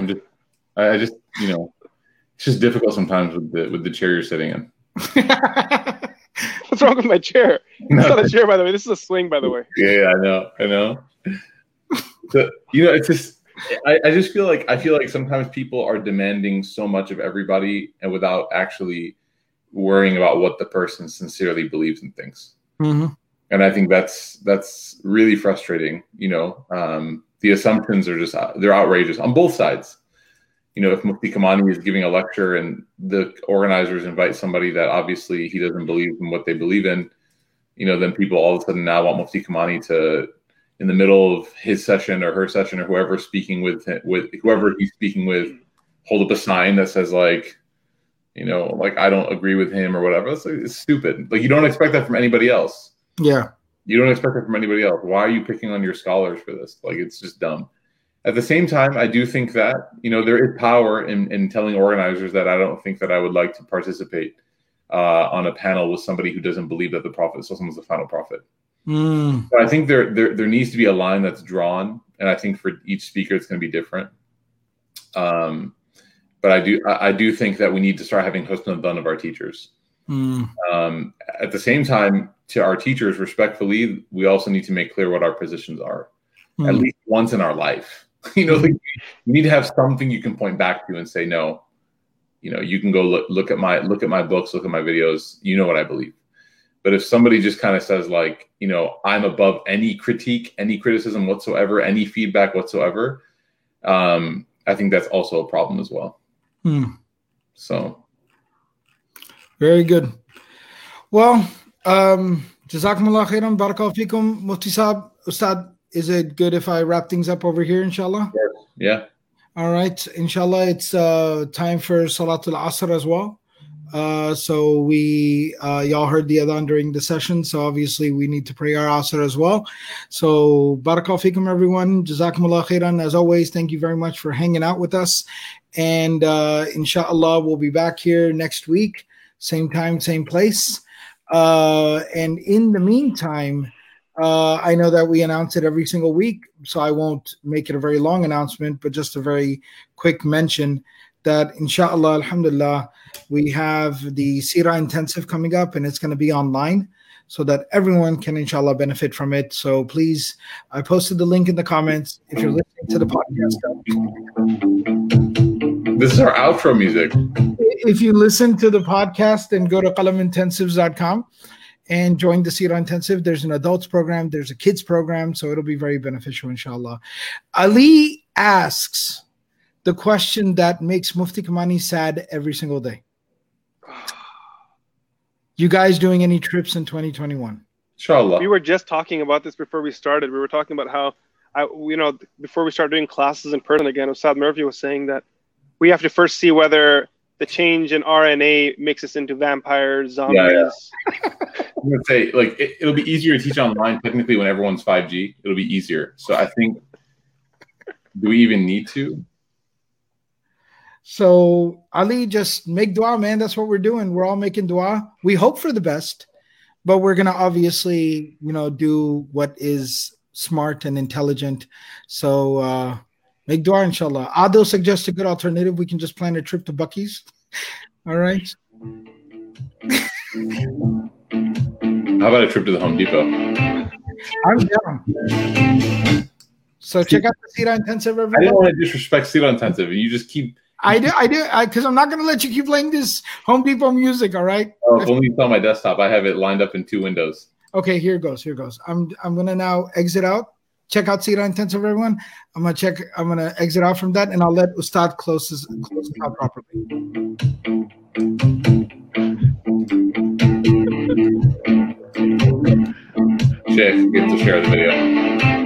Speaker 3: I just it's just difficult sometimes with the chair you're sitting in.
Speaker 2: What's wrong with my chair? It's not a chair, by the way. This is a swing, by the way.
Speaker 3: Yeah, I know. So, it's just. I just feel like sometimes people are demanding so much of everybody and without actually worrying about what the person sincerely believes and thinks. Mm-hmm. And I think that's really frustrating. The assumptions are they're outrageous on both sides. If Mufti Kamani is giving a lecture and the organizers invite somebody that obviously he doesn't believe in what they believe in, then people all of a sudden now want Mufti Kamani to, in the middle of his session or her session or whoever speaking with whoever he's speaking with, hold up a sign that says like I don't agree with him or whatever. It's stupid. Like, you don't expect that from anybody else.
Speaker 1: Yeah.
Speaker 3: You don't expect that from anybody else. Why are you picking on your scholars for this? Like, it's just dumb. At the same time, I do think that, there is power in telling organizers that I don't think that I would like to participate on a panel with somebody who doesn't believe that the Prophet was the final prophet. Mm. So I think there needs to be a line that's drawn, and I think for each speaker it's going to be different. But I do think that we need to start having husn al-dhan of our teachers. Mm. At the same time, to our teachers, respectfully, we also need to make clear what our positions are, at least once in our life. You need to have something you can point back to and say, no, you can go look at my books, look at my videos. You know what I believe. But if somebody just kind of says like, I'm above any critique, any criticism whatsoever, any feedback whatsoever, I think that's also a problem as well. So.
Speaker 1: Very good. Well, Jazakumullah khairan, barakallahu feekum. Mufti Saab, Ustad, is it good if I wrap things up over here, inshallah?
Speaker 3: Yeah.
Speaker 1: All right. Inshallah, it's time for Salatul Asr as well. So we, y'all heard the adhan during the session. So obviously we need to pray our Asr as well. So barakallahu feekum, everyone. Jazakumullah khairan. As always, thank you very much for hanging out with us. And inshallah, we'll be back here next week. Same time, same place. And in the meantime, I know that we announce it every single week, so I won't make it a very long announcement, but just a very quick mention that inshallah, alhamdulillah, we have the Seerah Intensive coming up, and it's going to be online so that everyone can inshallah benefit from it. So please, I posted the link in the comments if you're listening to the podcast.
Speaker 3: This is our outro music.
Speaker 1: If you listen to the podcast, then go to qalamintensives.com and join the Seerah Intensive. There's an adults program, there's a kids program, so it'll be very beneficial, inshallah. Ali asks the question that makes Mufti Kamani sad every single day. You guys doing any trips in 2021?
Speaker 3: Inshallah.
Speaker 2: We were just talking about this before we started. We were talking about how, before we start doing classes in person again, Ustad Murphy was saying that we have to first see whether the change in RNA makes us into vampires, zombies.
Speaker 3: Yeah. I'm going to say, like, it'll be easier to teach online technically when everyone's 5G. It'll be easier. So I think, do we even need to?
Speaker 1: So, Ali, just make dua, man. That's what we're doing. We're all making dua. We hope for the best, but we're going to obviously, do what is smart and intelligent. So, make dua, inshallah. Adil suggests a good alternative. We can just plan a trip to Buc-ee's. All right.
Speaker 3: How about a trip to the Home Depot?
Speaker 1: I'm down. So check out the Sira Intensive. Everyone.
Speaker 3: I didn't want to disrespect Sira Intensive. You just keep.
Speaker 1: I do, because I'm not going to let you keep playing this Home Depot music. All right.
Speaker 3: Oh, if only it's on my desktop. I have it lined up in 2 windows.
Speaker 1: Okay, here goes. I'm going to now exit out. Check out Sira Intensive, everyone. I'm gonna exit out from that, and I'll let Ustad close it out properly.
Speaker 3: Sheikh gets to share the video.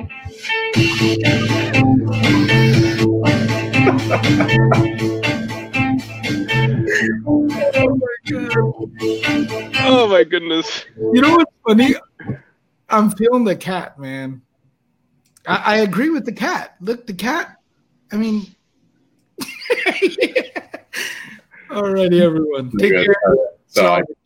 Speaker 2: Oh my goodness!
Speaker 1: You know what's funny? I'm feeling the cat, man. I agree with the cat. Look, the cat. I mean, alrighty, everyone. Take care.
Speaker 3: So